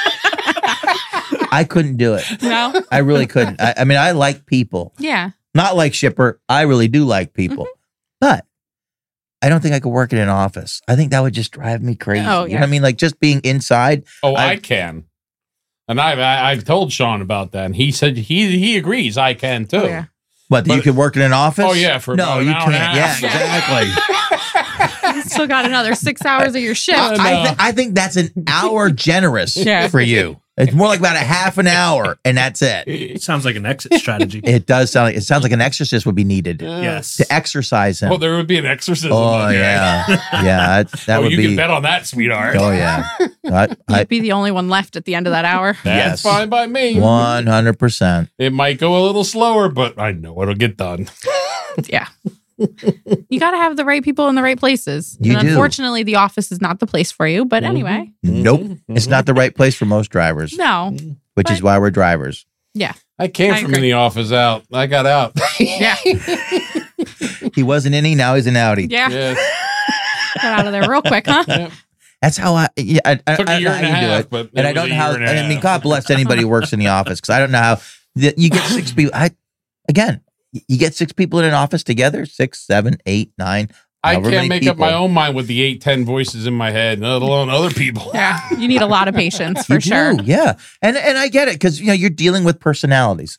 I couldn't do it. no. I really couldn't. I, I mean, I like people. Yeah. Not like Shipper. I really do like people. Mm-hmm. But I don't think I could work in an office. I think that would just drive me crazy. Oh, You know yeah. what I mean? Like just being inside. Oh, I, I- can. And I've I, I've told Sean about that, and he said he he agrees I can too. Oh, yeah. What, that But- you could work in an office? Oh, yeah, for no, about an you hour and a can't. Yeah, half. exactly. You still got another six hours of your shift. I, I, th- I think that's an hour generous Yeah. for you. It's more like about a half an hour, and that's it. It sounds like an exit strategy. It does sound like it sounds like an exorcist would be needed Yes. to exercise him. Well, there would be an exorcism. Oh that day. yeah, yeah. That, that oh, would you be. can bet on that, sweetheart. Oh yeah. I, I, You'd be the only one left at the end of that hour. That's yes. fine by me. One hundred percent. It might go a little slower, but I know it'll get done. Yeah. You got to have the right people in the right places. You and do. unfortunately, the office is not the place for you. But anyway, Nope. It's not the right place for most drivers, no. which is but- why we're drivers. Yeah. I came I from agree. in the office out. I got out. Yeah. He was an innie, now he's an outie. Yeah. Yes. Got out of there real quick, huh? Yep. That's how I. Yeah, I, I, Took a I don't year know and how a you do half, it, but it and I was don't a know how. year and a And I mean, half. God bless anybody who works in the office because I don't know how that you get six people. I again, you get six people in an office together, six, seven, eight, nine. I however can't many make up people. my own mind with the eight, ten voices in my head, let alone other people. Yeah, you need a lot of patience for You sure. do, yeah, and and I get it because you know you're dealing with personalities.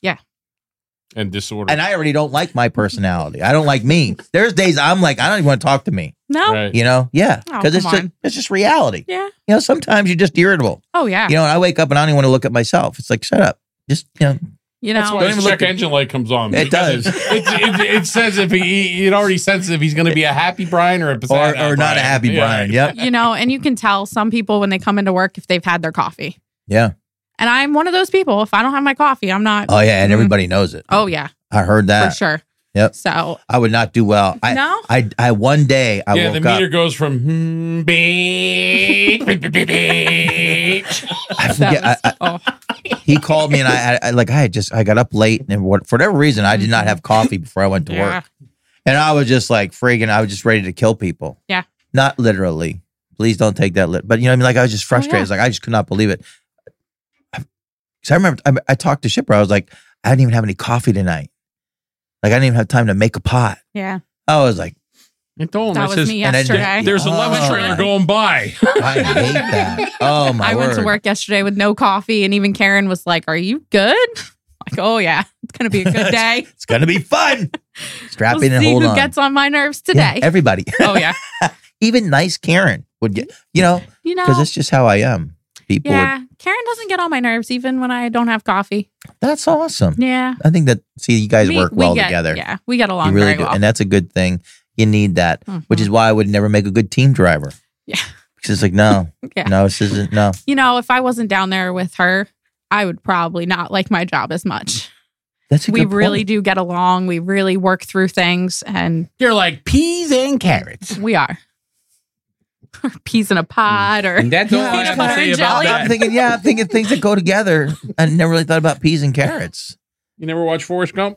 And disorder. And I already don't like my personality. I don't like me. There's days I'm like, I don't even want to talk to me. No. Right. You know? Yeah. Oh, Because it's come just, on. it's just reality. Yeah. You know, sometimes you're just irritable. Oh yeah. You know, and I wake up and I don't even want to look at myself. It's like, shut up. Just, you know, You That's know. why Don't his even look check at- engine light comes on. It does. It, it, it says if he, it already says if he's going to be a happy Brian or a or, sad or not a happy Yeah. Brian. Yep. You know, and you can tell some people when they come into work if they've had their coffee. Yeah. And I'm one of those people. If I don't have my coffee, I'm not. Oh, yeah. And Mm. everybody knows it. Oh yeah, I heard that. for sure. Yep. So I would not do well. I, No? I, I, one day I Yeah, woke the meter up. goes from hmm, beep, beep, beep, beep, beep. I that forget. I, was, I, oh he called me and I, I, I like, I had just, I got up late and what, for whatever reason, I did not have coffee before I went to yeah. work. And I was just like friggin', I was just ready to kill people. Yeah. Not literally. Please don't take that. Lit- but you know what I mean? Like I was just frustrated. Oh, yeah. It's like, I just could not believe it. Because I remember I, I talked to Shipper. I was like, I didn't even have any coffee tonight. Like I didn't even have time to make a pot. Yeah. I was like, I told him, That I was says, me and I yesterday. did- there's a lemon Oh. trailer going by. I hate that. Oh my I word. went to work yesterday with no coffee, and even Karen was like, "Are you good?" Like, "Oh yeah, it's gonna be a good day. It's gonna be fun. Strap We'll in and see hold who on. gets on my nerves Yeah, today." everybody. Oh yeah, Even nice Karen would get, you know, you know, because it's just how I am. People yeah. would, Karen doesn't get on my nerves even when I don't have coffee. that's awesome. Yeah, I think that, see, you guys We- work we well get- together. Yeah, we get along You really very do. well. And that's a good thing. You need that, which is Mhm. why I would never make a good team driver. Yeah. Because it's like, no, Yeah. no, this isn't, no. You know, if I wasn't down there with her, I would probably not like my job as much. That's a We good really point. do get along. We really work through things, and You're like peas and carrots. we are. Peas in a pod, or And that's all I Peanut have to butter say and about jelly. I'm that. thinking, yeah, I'm thinking things that go together. I never really thought about peas and carrots. You never watch Forrest Gump?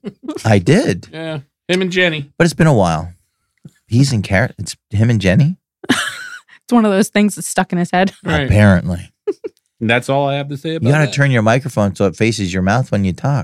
I did, Yeah. Him and Jenny. but it's been a while. Peas and carrots. It's him and Jenny, it's one of those things that's stuck in his head. Right. apparently. And that's all I have to say about You got to that. turn your microphone so it faces your mouth when you talk.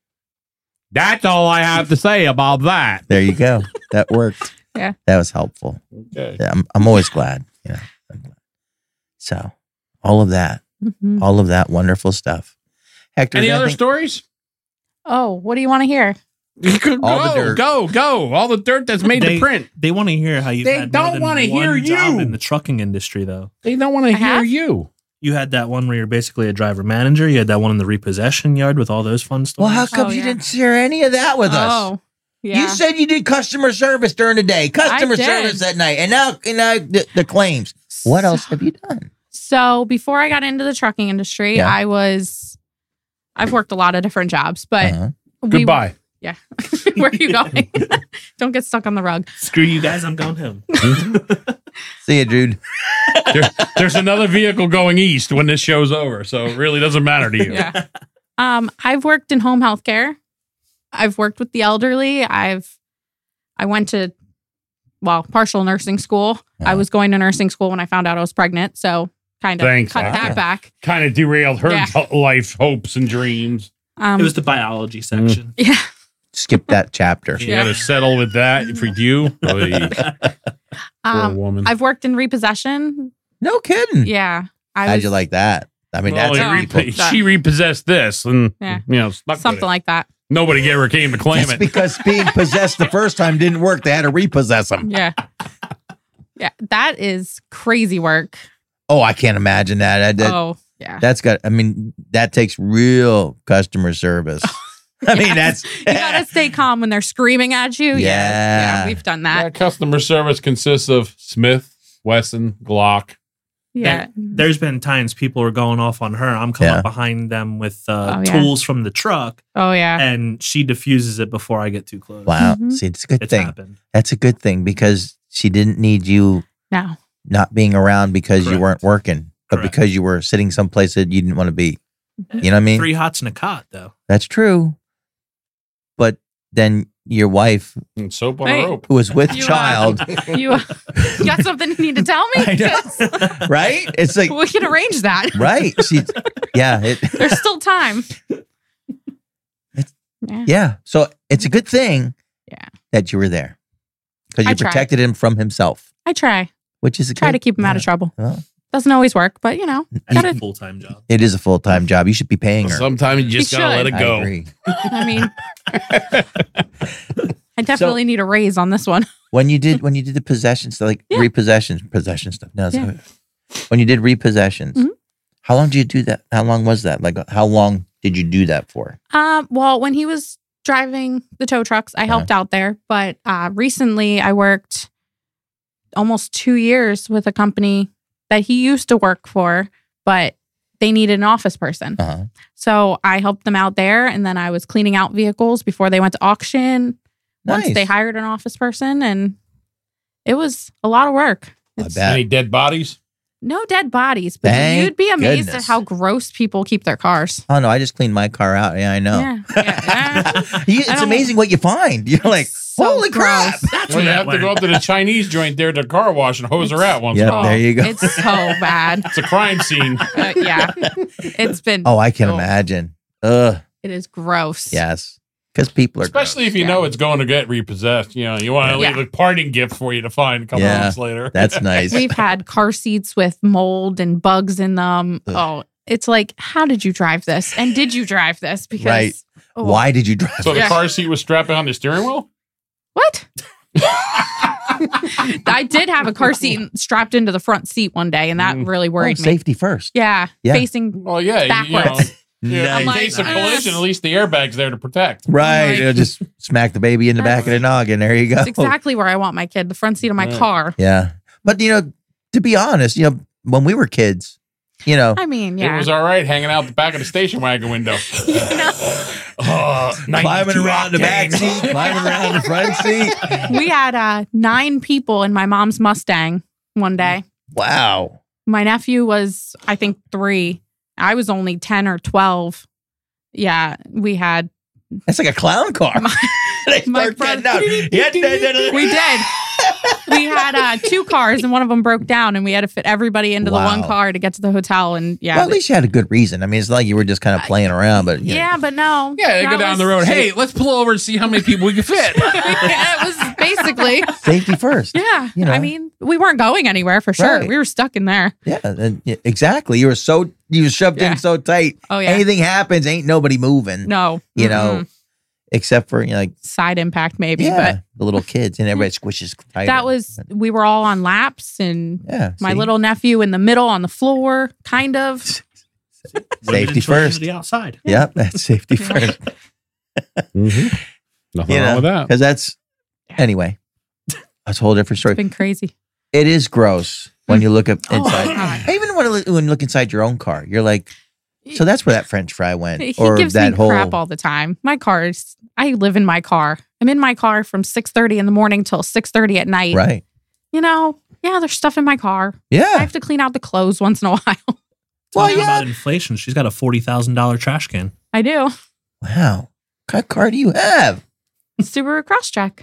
That's all I have to say about that. There you go. That worked. Yeah. That was helpful. Okay. Yeah, I'm, I'm always glad. You know. I'm glad. So, all of that, Mhm. all of that wonderful stuff. Hector, Any is other anything- stories? Oh, what do you want to hear? go, All the dirt. go, go. All the dirt that's made They- the print. They want to hear how you've They had more don't than wanna one hear job you. in the trucking industry, though. They don't want to I hear have? you. You had that one where you're basically a driver manager. You had that one in the repossession yard with all those fun Well, stories. how come Oh, you yeah. didn't share any of that with us? Oh, yeah. You said you did customer service during the day, customer did. service at night, and now, and now the, the claims. What else have you done? So before I got into the trucking industry, Yeah. I was, I've worked a lot of different jobs, but Uh-huh. we- Goodbye. Yeah. Where are you going? Don't get stuck on the rug. Screw you guys, I'm going home. See you, dude. There- there's another vehicle going east when this show's over, so it really doesn't matter to you. Yeah. Um, I've worked in home health care. I've worked with the elderly. I've, I went to, well, partial nursing school. I Uh-huh. was going to nursing school when I found out I was pregnant. So kind of Thanks, cut Hector. that back. Kind of derailed her Yeah. ho- life, hopes, and dreams. Um, It was the biology section. yeah. Skip that chapter. You got to settle with that for you. Oy, poor Um, woman. I've worked in repossession. No kidding. Yeah. I How'd was you like that? I mean, Well, that's he Oh, people. repo- she repossessed this, and Yeah. you know, stuck with something it. like that. Nobody ever came to claim That's it. because being possessed the first time didn't work. They had to repossess them. Yeah. Yeah. That is crazy work. Oh, I can't imagine that. That- that- oh, yeah. That's got, I mean, that takes real customer service. I mean, that's, You gotta stay calm when they're screaming at you. Yeah. Yeah. Yeah. We've done that. That customer service consists of Smith, Wesson, Glock. Yeah. There's been times people are going off on her. I'm coming Yeah. up behind them with uh, Oh, yeah. tools from the truck, Oh, yeah. and she diffuses it before I get too close. wow. Mhm. See, it's a good It's thing. happened. That's a good thing because she didn't need you No. not being around because you Correct. weren't working, but Correct. because you were sitting someplace that you didn't want to be. You know what I mean? Three hots and a cot, though. That's true. But then your wife And soap on Wait. a rope. who was with You, uh, child, You, uh, you got something you need to tell me? I know. right? It's like, We can arrange that. right. She, yeah. It, There's still time. Yeah. yeah. So it's a good thing Yeah. that you were there because I you tried. protected him from himself, I try. which is a Try good, to keep him out of yeah. trouble. Well, Doesn't always work, but you know, That's gotta, a full time job. it is a full time job. You should be paying her. Sometimes you just You gotta let should. it I go. agree. I mean, I definitely need a raise on this one. When you did when you did the possession stuff, like Yeah. repossession possession stuff. No, it's Yeah. not- when you did repossessions, Mhm. how long did you do that? How long was that? Like how long did you do that for? Um, well, when he was driving the tow trucks, I helped out there. But uh, recently, I worked almost two years with a company that he used to work for, but they needed an office person. Uh-huh. So I helped them out there, and then I was cleaning out vehicles before they went to auction. Once Nice. they hired an office person, and it was a lot of work. I It's bet. Any dead bodies? no dead bodies, but Thank you'd be amazed goodness. at how gross people keep their cars. Oh no, I just cleaned my car out. Yeah, I know. Yeah, yeah. You- I it's don't- amazing what you find. You're like, So holy crap! gross. That's Well, where you that have to went. go up to the Chinese joint there at the car wash and hose her out once in Yep, a while. there you go. It's so bad. It's a crime scene. Uh, yeah, it's been. Oh, I can Oh. imagine. Ugh. It is gross. Yes, because people are Especially if you Yeah. know it's going to get repossessed. You know, you want to Yeah. leave a parting gift for you to find a couple Yeah. months later. That's nice. We've had car seats with mold and bugs in them. Ugh. Oh, it's like, how did you drive this? And did you drive this? Because Right. oh, Why did you drive? So the Yeah. car seat was strapped behind the steering wheel? What? I did have a car seat strapped into the front seat one day, and that Mm. really Oh, worried me. safety first. Yeah, Yeah. facing Well, yeah. You, you know, backwards. yeah, in Nice. case of I'm like, collision, at least the airbag's there to protect. Right. Like- It'll just smack the baby in the back of the noggin. There you go. That's exactly where I want my kid, the front seat of my Right. car. Yeah. But, you know, to be honest, you know, when we were kids, you know, I mean, yeah. It was all right hanging out the back of the station wagon window. You know, Oh, climbing around the back seat, climbing around the front seat. we had uh, nine people in my mom's Mustang one day. Wow. My nephew was, I think, three. I was only ten or twelve. Yeah, we had. That's like a clown car. They my start brother- getting out. Yeah, da, da, da. We did. We had uh, two cars, and one of them broke down, and we had to fit everybody into Wow. the one car to get to the hotel. And yeah, Well, at least you had a good reason. I mean, it's not like you were just kind of playing around, but you know. yeah, but no. Yeah, they that go down was- the road. Hey, let's pull over and see how many people we can fit. yeah, it was basically. Safety first. Yeah, You know. I mean, we weren't going anywhere for sure. Right. We were stuck in there. Yeah, and, yeah, exactly. You were so you were shoved Yeah. in so tight. Oh yeah, Anything happens, ain't nobody moving. no, You Mm-mm. know, except for you know, like side impact maybe, yeah, but the little kids and everybody squishes tighter. that was we were all on laps, and yeah. my see? little nephew in the middle on the floor, kind of. safety Limited children first. to the outside. Yep, that's safety Yeah. first. Mm-hmm. Nothing You wrong know, with that. because that's anyway. That's a whole different story. It's been crazy. It is gross when you look at Oh, inside. God. I even want to look, when you look inside your own car. You're like, so that's where that French fry went, He or gives that me whole. crap all the time. My car's. I live in my car. I'm in my car from six thirty in the morning till six thirty at night. Right. You know, yeah, there's stuff in my car. I Yeah. have to clean out the clothes once in a while. Well, Talking yeah. about inflation. She's got a forty thousand dollar trash can. I do. Wow. What kind of car do you have? Subaru Crosstrek.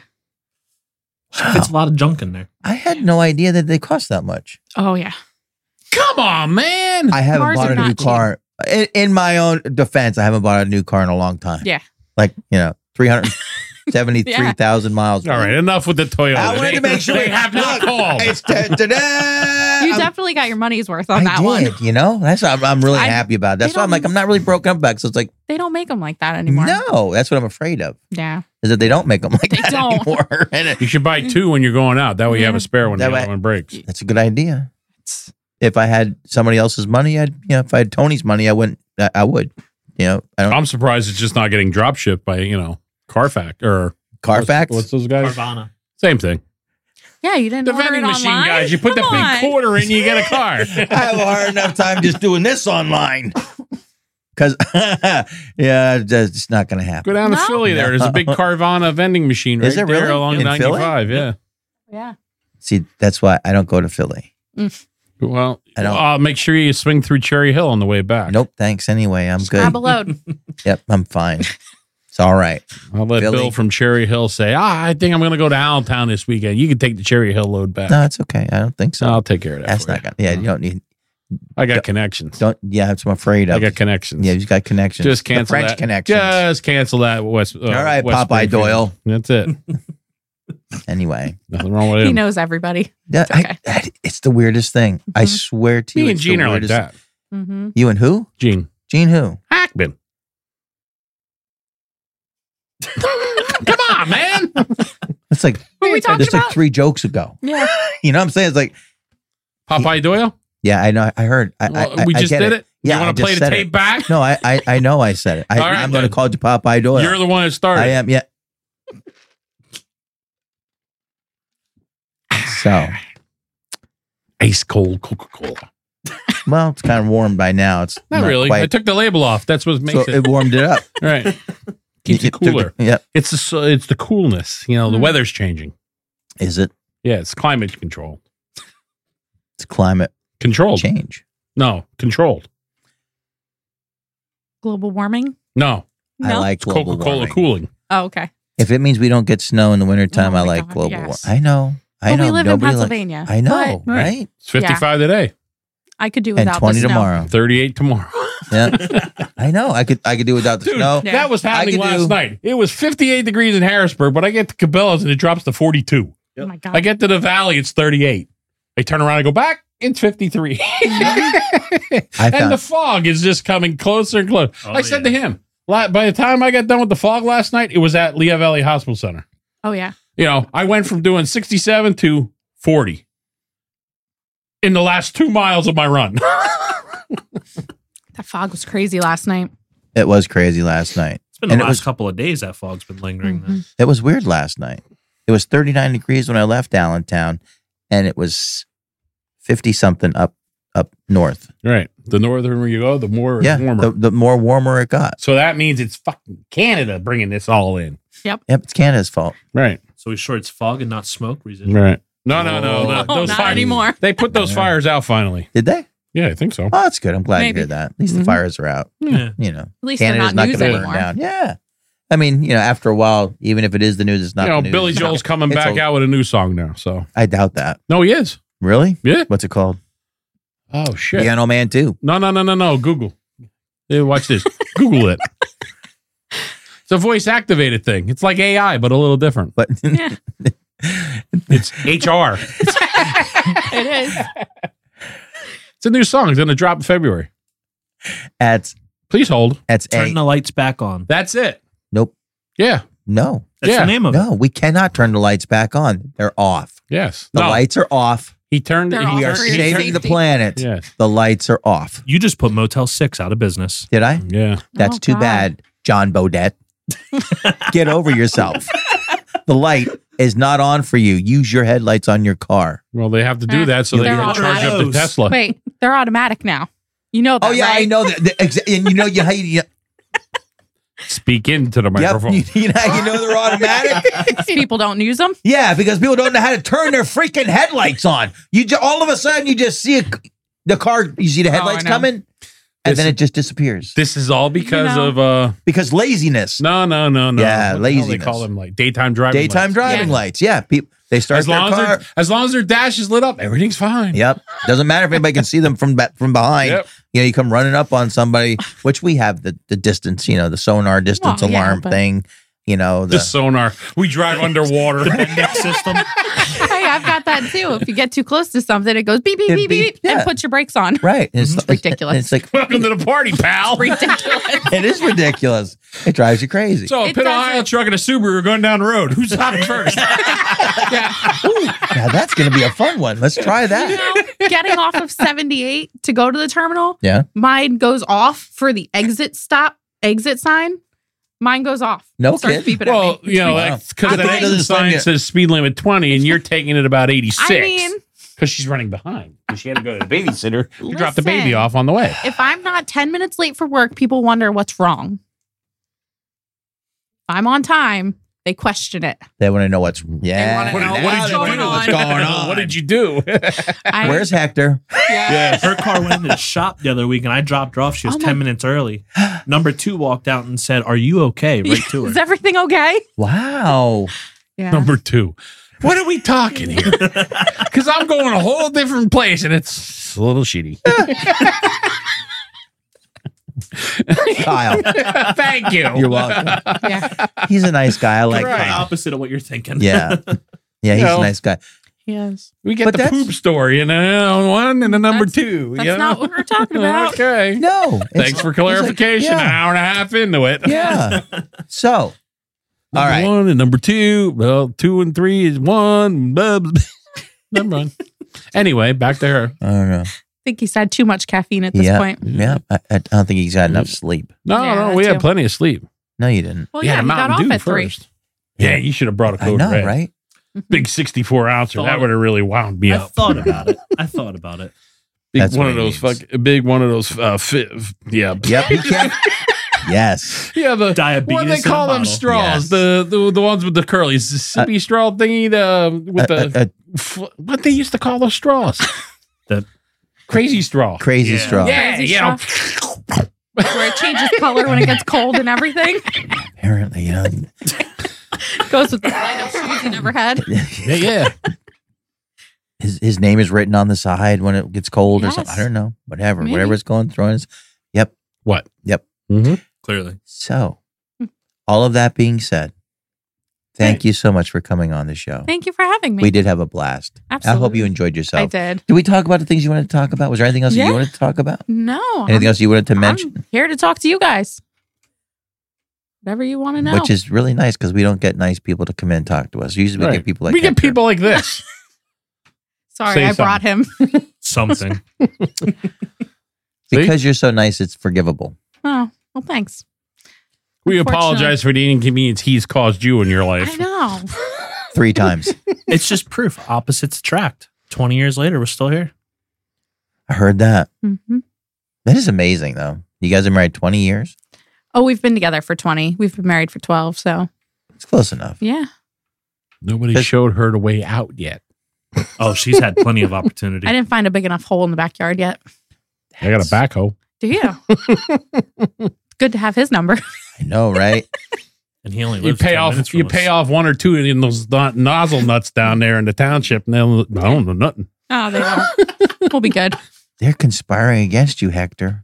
She fits a lot of junk in there. I had no idea that they cost that much. Oh yeah. Come on, man. I haven't Cars bought are a new not cheap. car. In, in my own defense, I haven't bought a new car in a long time. Yeah. Like, you know, three hundred seventy-three thousand miles. All right, enough with the Toyota. I wanted They- to make sure they have not called. It's ta- ta-da! You I'm- definitely got your money's worth on I that one. did, you know? That's what I'm, I'm really I- happy about. That's they why I'm like, don't- I'm not really broken up about it. So it's like, They don't make them like that anymore. no, that's what I'm afraid of. Yeah. Is that they don't make them like They that don't. anymore. And it- You should buy two when you're going out. That way you have a spare when That the way- other one breaks. that's a good idea. If I had somebody else's money, I'd, you know, if I had Tony's money, I wouldn't, I, I would. You know, I don't, I'm surprised it's just not getting drop shipped by, you know, Carfax or Carfax. What's, what's those guys? Carvana. Same thing. Yeah, you didn't The order vending it machine online? guys. You put Come the big on. quarter in, you get a car. I have a hard enough time just doing this online. Because, yeah, it's just not going to Go happen. down to No. Philly there. There's a big Carvana vending machine right Is there there really? along In Philly? ninety-five. Yeah. Yeah. See, that's why I don't go to Philly. Well, I don't- uh, make sure you swing through Cherry Hill on the way back. Nope, thanks anyway. I'm Grab a good. load. Yep, I'm fine. It's all right. I'll let Billy. Bill from Cherry Hill say, ah, I think I'm going to go to Allentown this weekend. You can take the Cherry Hill load back. No, it's okay. I don't think so. I'll take care of that. That's for not you. gonna. Yeah, you don't need. I got Don't- connections. Don't. Yeah, that's what I'm afraid of. I got connections. Yeah, you've got connections. Just cancel the French that. connections. Just cancel that. West, uh, All right, West Popeye Springfield. Doyle. That's it. Anyway, Nothing wrong with He him. knows everybody. yeah, It's okay. I, I, it's the weirdest thing. I Mhm. swear to you, Me and it's Gene the are like weirdest- that. Mm-hmm. You and who? Gene Gene who? Hackman. Come on, man. It's like What are we talking it's like about? three jokes ago. Yeah. You know what I'm saying? It's like, Popeye Doyle? yeah, I know. I heard. I, Well, I, we I just get did it. Yeah, You I want to just play the said tape it. back? No, I, I, I know. I said it. I, All right, I'm going to then. call you Popeye Doyle. You're the one that started. I am. Yeah. So, Ice cold Coca-Cola. well, it's kind of warm by now. It's Not, really. I Quite, took the label off. That's what makes so it. it warmed it up. Right. Keeps You it took the- cooler. Yep. It's the so- it's the coolness. You know, the Mm. weather's changing. Is it? Yeah, it's climate controlled. It's climate Controlled. change. No, controlled. Global warming? No, No. I like it's global Coca-Cola warming. cooling. Oh, okay. If it means we don't get snow in the wintertime, Oh I my like God, global yes. warming. I know. I But know. we live Nobody in likes- Pennsylvania. I know, but right? It's fifty-five today, I could do And without twenty the snow. tomorrow. thirty-eight tomorrow. Yeah. I know. I could I could do without the Dude, snow. Yeah. that was happening could last do- night. It was fifty-eight degrees in Harrisburg, but I get to Cabela's and it drops to forty-two. Oh my God. I get to the Valley, it's thirty-eight. I turn around and go back, it's fifty-three. I and found the fog is just coming closer and closer. Oh, I said yeah. to him, la- by the time I got done with the fog last night, it was at Lehigh Valley Hospital Center. Oh, yeah. You know, I went from doing sixty-seven to forty in the last two miles of my run. That fog was crazy last night. it was crazy last night. It's been the And it last was- couple of days that fog's been lingering. Then. It was weird last night. It was thirty-nine degrees when I left Allentown, and it was fifty something up up north. Right. The northern you go, the more Yeah, warmer. the, the more warmer it got. so that means it's fucking Canada bringing this all in. Yep, it's Canada's fault. Right. So he's sure it's fog and not smoke. Residual. Right. No, no, no. Oh. no. Oh, Those not fires anymore. They put those fires out finally. Did they? Yeah, I think so. Oh, that's good. I'm glad Maybe. to hear that. At least the Mhm. fires are out. Yeah. You know, At least Canada's they're not, not news going to burn anymore. down. Yeah. I mean, you know, after a while, even if it is the news, it's not You know, the news. Billy It's Joel's not- coming it's back a- out with a new song now. So I doubt that. no, he is. Really? Yeah. What's it called? Oh shit. Piano Man too. No, no, no, no, no. Google. Hey, watch this. Google it. It's a voice activated thing. It's like A I, but a little different. But Yeah. It's H R. It is. It's a new song. It's going to drop in February. that's Please hold. that's Turn a the lights back on. That's it. nope. Yeah. No. That's Yeah. the name of it. No, we cannot turn the lights back on. They're off. Yes. The no. lights are off. He turned. They're he off We are for your turned- saving the safety. planet. Yes. The lights are off. You just put Motel six out of business. Did I? Yeah. That's Oh, too God. bad, John Bodette. Get over yourself. The light is not on for you. Use your headlights on your car. Well, they have to do Eh, that so they they're can all charge up the those. Tesla. Wait, they're automatic now. You know that, Oh yeah, right? I know that. the exa- and you know you, how you, Speak into the yep, microphone. you, you know how you know they're automatic. People don't use them. Yeah, because people don't know how to turn their freaking headlights on. You ju- all of a sudden you just see a, the car. You see the Oh, I headlights know. coming, and This- then it just disappears This is all because You know. of uh because laziness. no no no no. Yeah, What the hell laziness. They call them like daytime driving. Daytime lights. driving Yeah. lights. Yeah, people they start As their long as, car. their, as long as their dash is lit up, everything's fine. Yep. Doesn't matter if anybody can see them from ba- from behind. Yep. You know, you come running up on somebody, which we have the, the distance, you know, the sonar distance Well, yeah, alarm but- thing. You know, The the, sonar. We drive underwater. Next system. Hey, I've got that too. If you get too close to something, it goes beep beep It beep beep, beep, yeah. and puts your brakes on. right. It's, It's ridiculous. It's like Welcome to the party, pal. Ridiculous. it is ridiculous. It drives you crazy. So a It Pit doesn't- Ohio truck and a Subaru are going down the road. Who's stopping first? Now that's going to be a fun one. Let's try You that. know, getting off of seventy-eight to go to the terminal, Yeah. mine goes off for the exit stop, exit sign. Mine goes off. No Starts kidding. beeping at Well, me. you know, Wow. because I'm that like- exit sign says speed limit twenty, and you're taking it about eighty-six. I mean, because she's running behind. Because she had to go to the babysitter to drop the baby Listen. off on the way. if I'm not ten minutes late for work, people wonder what's wrong. If I'm on time, they question it. They want to know what's yeah. wanna know What, what's did you going do? on. What's going on? What did you do? I, Where's Hector? Yes. Her car went into the shop the other week, and I dropped her off. She was Oh my- ten minutes early. Number two walked out and said, "Are you okay?" Right to Is her. everything okay? Wow. Yeah. Number two. What are we talking here? Because I'm going a whole different place, and it's a little shitty. Kyle. Thank you. You're welcome. Yeah. He's a nice guy. I like Right. Kyle. Opposite of what you're thinking. Yeah. Yeah, he's You know. a nice guy. Yes. We get But the that's- poop story and a one and a number That's- two. That's you know? not what we're talking about. Okay. No. it's- Thanks for it's like- clarification. An yeah. hour and a half into it. Yeah. So, all Number right. one and number two. Well, two and three is one. Blah, blah, blah. Never mind. Anyway, back to her. I don't know. I think he's had too much caffeine at this yeah. point. Yeah. I, I don't think he's got enough sleep. No, Yeah, no, that we had too. plenty of sleep. No, you didn't. Well, We yeah, had a he got Mountain off Dew at three. first. Yeah, you should have brought a I Code know, Red. right? Big sixty-four ouncer. Thought That it. would have really wound me I up. thought about it. I thought about it. Big That's one what of he those needs. fuck, big one of those uh, fit, yeah. Yep. You can't. Yes. Yeah, the Diabetes what do they in a call them bottle. straws? Yes. The, the the ones with the curlies, the sippy straw thingy. The with Uh, the uh, uh, f- what they used to call those straws. The Crazy straw. Crazy Yeah. straw. Yeah, Crazy you know. Where it changes color when it gets cold and everything. Apparently, you know. Goes with the line of shoes you never had. Yeah, yeah. His his name is written on the side when it gets cold or Yes. something. I don't know. Whatever. Maybe. Whatever it's going throwing. Is, yep. What? Yep. Mm-hmm. clearly. So, all of that being said, thank you so much for coming on the show. Thank you for having me. We did have a blast. I hope Absolutely. you enjoyed yourself. I did. Did we talk about the things you wanted to talk about? Was there anything else that Yeah. you wanted to talk about? No. Anything I'm, else you wanted to mention? I'm here to talk to you guys. Whatever you want to know. Which is really nice because we don't get nice people to come in and talk to us. Usually we Right. get people like we get Hector. people like this. Sorry, Say I brought him. Something. Because you're so nice, it's forgivable. Oh, well, thanks. We Unfortunately. apologize for the inconvenience he's caused you in your life. I know. Three times. It's just proof. Opposites attract. twenty years later, we're still here. I heard that. hmm That is amazing, though. You guys are married twenty years? Oh, we've been together for twenty. We've been married for twelve. So, It's close enough. yeah. Nobody That's- showed her the way out yet. Oh, she's had plenty of opportunity. I didn't find a big enough hole in the backyard yet. I got a backhoe. Do you? Good to have his number. I know, right? And he only You lives pay ten off. minutes You from pay us. off one or two in those no- nozzle nuts down there in the township, and they'll. I don't know nothing. Oh, they won't. We'll be good. They're conspiring against you, Hector.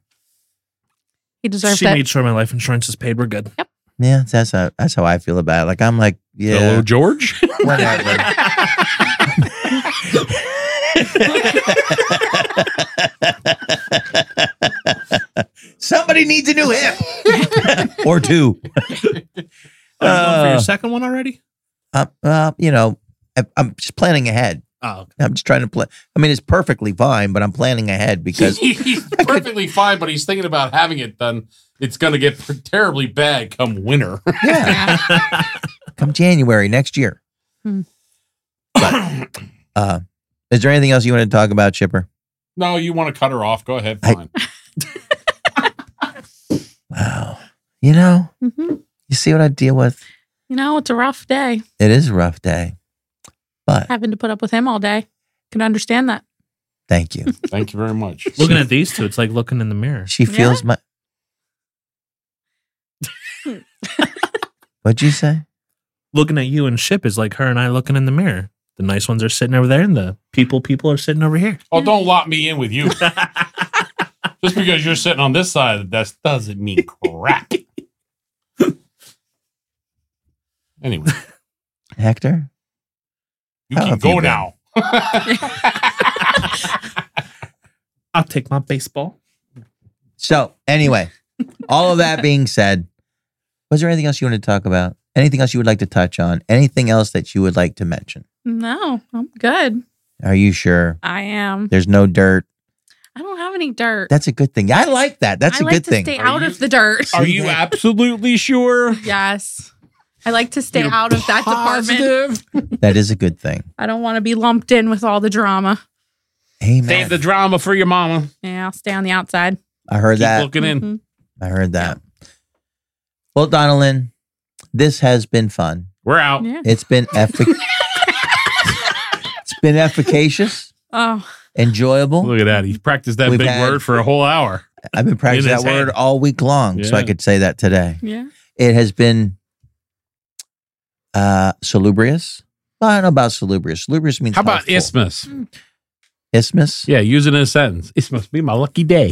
He deserves She it. made sure my life insurance is paid. We're good. Yeah, that's how, that's how I feel about it. Like, I'm like, yeah, Hello, George. whatever. Somebody needs a new hip. Or two. Oh, you going for Uh, your second one already? Uh, uh, you know, I, I'm just planning ahead. Oh, okay. I'm just trying to plan. I mean, it's perfectly fine, but I'm planning ahead because he's perfectly fine, but he's thinking about having it done. It's going to get terribly bad come winter. yeah, come January next year. Hmm. But, uh, is there anything else you want to talk about, Chipper? No, you want to cut her off? Go ahead. I- Fine. Wow, you know, hmm you see what I deal with. You know, it's a rough day It is a rough day, but having to put up with him all day. Can understand that. thank you. Thank you very much. Looking at these two, it's like looking in the mirror. She feels my. What'd you say? Looking at you and Ship is like her and I looking in the mirror. The nice ones are sitting over there, and the people people are sitting over here. Oh, don't lock me in with you. Just because you're sitting on this side, that doesn't mean crap. Anyway, Hector? you How can have you go been? now. I'll take my baseball. So, anyway, all of that being said, was there anything else you wanted to talk about? Anything else you would like to touch on? Anything else that you would like to mention? No, I'm good. Are you sure? I am. There's no dirt. I don't have any dirt. That's a good thing. I like that. That's I a like good to thing. stay Are out you- of the dirt. Are you absolutely sure? Yes. I like to stay You're out of that department. positive? That is a good thing. I don't want to be lumped in with all the drama. Amen. Save the drama for your mama. Yeah, I'll stay on the outside. I heard Keep that. looking in. Mhm. I heard that. Well, Donalyn, this has been fun. We're out. Yeah. It's been effic- It's been efficacious. Oh, enjoyable. Look at that. He practiced that We've big had- word for a whole hour. I've been practicing In that his word head. all week long, so I Yeah. could say that today. Yeah. It has been uh, salubrious. Well, I don't know about salubrious. Salubrious means How about healthful. isthmus? Isthmus? Yeah, use it in a sentence. This must be my lucky day.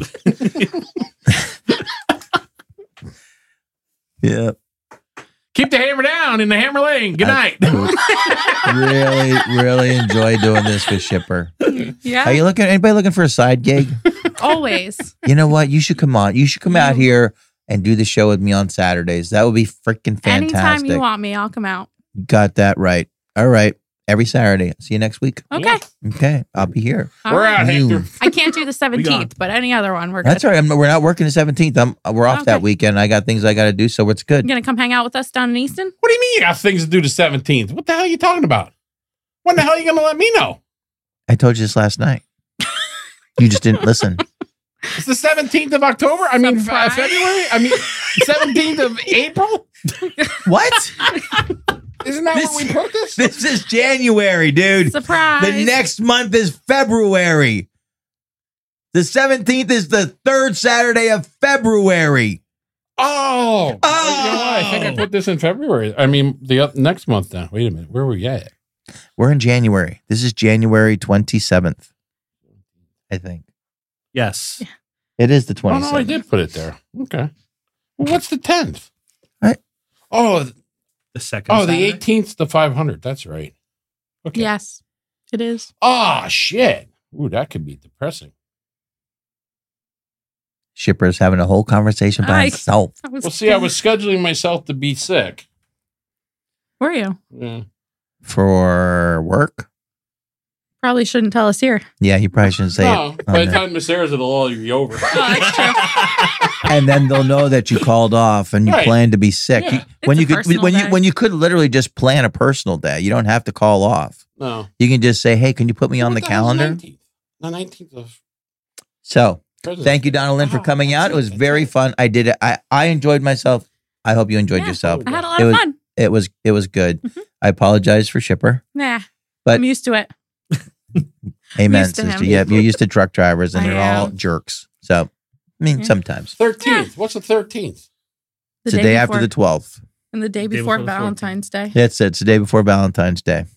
Yeah. Keep the hammer down in the hammer lane. Good night. really, really enjoy doing this with Shipper. Yeah. Are you looking? Anybody looking for a side gig? Always. You know what? You should come on. You should come out You- here and do the show with me on Saturdays. That would be freaking fantastic. Anytime you want me, I'll come out. Got that right. All right. Every Saturday. See you next week. Okay. Okay. I'll be here. All We're right. out, You- Hector. I can't do the gone. seventeenth, but any other one, we're good. That's all right. I'm, we're not working the seventeenth. I'm we're off that Okay. weekend. I got things I got to do, so it's You good. gonna come hang out with us down in Easton? What do you mean you got things to do the seventeenth? What the hell are you talking about? When the hell are you going to let me know? I told you this last night. You just didn't listen. It's the seventeenth of October? I mean, Surprise. Fe- February? I mean, seventeenth of April? What? Isn't that This- what we put this? This is January, dude. Surprise. The next month is February. The seventeenth is the third Saturday of February. Oh. You know what? I think I Oh. put this in February. I mean, the uh, next month then. Wait a minute. Where were we at? We're in January. This is January twenty-seventh. I think. Yes. It is the Oh, no, I twenty-seventh. did put it there. Okay. Well, what's the tenth? Right. Oh, The second. oh, the Saturday. eighteenth, the five hundred. That's right. Okay. Yes, it is. Oh, shit. Ooh, that could be depressing. Shipper's having a whole conversation by I- himself. I was Well, see, I was scheduling myself to be sick. Were you? Yeah. For work? Probably shouldn't tell us here. Yeah, you probably shouldn't say No, it. by on the there. time Miss Sarah's, it'll all be over. And then they'll know that you called off and you Right. planned to be sick. Yeah. You- when It's you a could personal when you day. when you could literally just plan a personal day. You don't have to call off. No. You can just say, "Hey, can you put me on the What hell's calendar?" nineteenth? The nineteenth of So, President's thank you, Day. Donna Lynn, for Oh, coming that's out. It was that's very it. fun. I did it. I I enjoyed myself. I hope you enjoyed Yeah. yourself. I had a lot It of was- fun. It was it was good. Mhm. I apologize for Shipper. Nah, But- I'm used to it. Amen, used to sister. him. Yeah, you're used to truck drivers and I they're all am. jerks. So, I mean, Yeah. sometimes. thirteenth. What's the thirteenth? The It's the day after the twelfth. and the day Day before before the Valentine's Day. That's it. It's the day before Valentine's Day.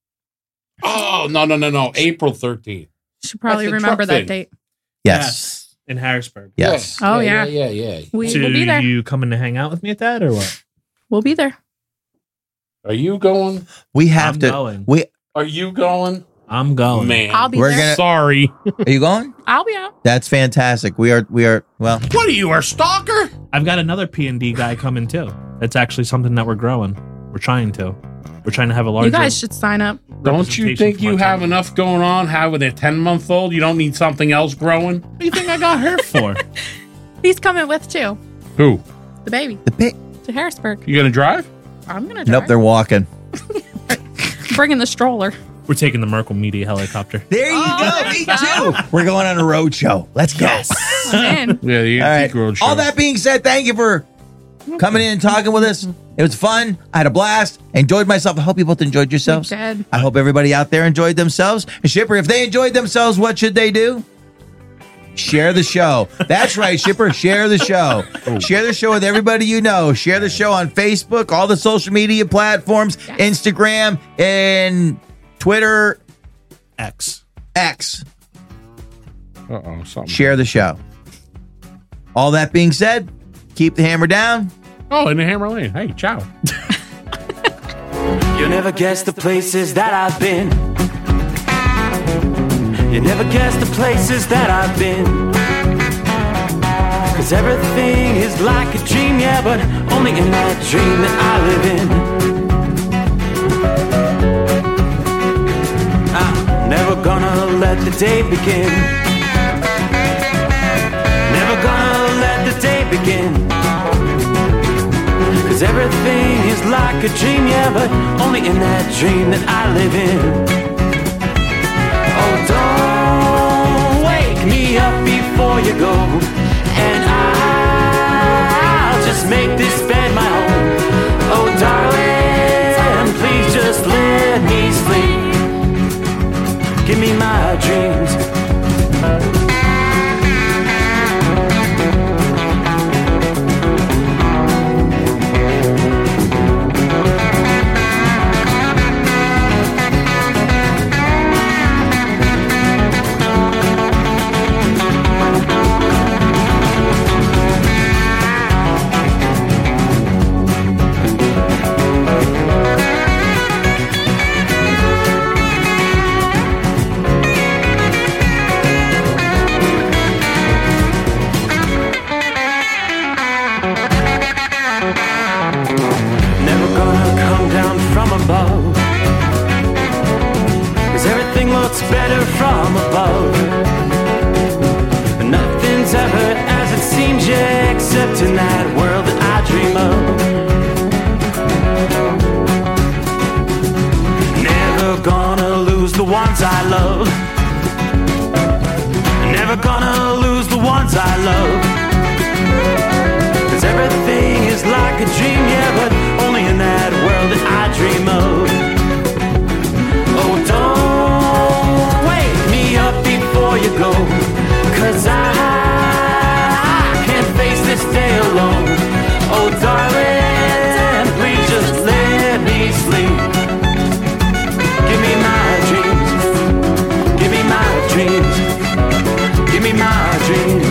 Oh, no, no, no, no. April thirteenth. Should probably That's the remember truck that thing. date. Yes. In Harrisburg. Yes. Oh, yeah. yeah. Yeah, yeah, yeah. We So will be there. you coming to hang out with me at that or what? We'll be there. Are you going? We have I'm to. going. We Are you going? I'm going. Man. I'll be We're there. gonna- Sorry. are you going? I'll be out. That's fantastic. We are. We are. Well, What are you, our stalker? I've got another P and D guy coming too. That's actually something that we're growing. We're trying to. We're trying to have a larger. You guys should sign up. Don't you representation think from you our have company. enough going on? Having a ten month old, you don't need something else growing? What do you think I got her for? He's coming with too. Who? The baby the pig. to Harrisburg. You gonna drive? I'm gonna Nope, drive. they're walking. bringing the stroller. We're taking the Merkle Media helicopter. There you Oh, go. Me too. We're going on a road show. Let's go. I'm in. Yeah, the All Antique right. Road Show. All that being said, thank you for coming in and talking with us. It was fun. I had a blast. Enjoyed myself. I hope you both enjoyed yourselves. Good. I hope everybody out there enjoyed themselves. And Shipper, if they enjoyed themselves, what should they do? Share the show. That's right, Shipper. Share the show. Share the show with everybody you know. Share the show on Facebook, all the social media platforms, Yes. Instagram, and Twitter, X. X. Uh-oh, something. Share the show. All that being said, keep the hammer down. Oh, in the Hammer Lane. Hey, ciao. You never guess the places that I've been. You never guess the places that I've been. Cause everything is like a dream, yeah, but only in that dream that I live in. I'm never gonna let the day begin. Never gonna let the day begin. Cause everything is like a dream, yeah, but only in that dream that I live in. Oh, don't wake me up before you go, and I'll just make this bed my home. Oh, darling, please just let me sleep. Give me my dreams. in that world that I dream of. Never gonna lose the ones I love. Never gonna lose the ones I love. Cause everything is like a dream, yeah, but only in that world that I dream of. Oh, don't wake me up before you go, cause I, I can't face this day alone. Oh, darling, please just let me sleep. Give me my dreams. Give me my dreams. Give me my dreams.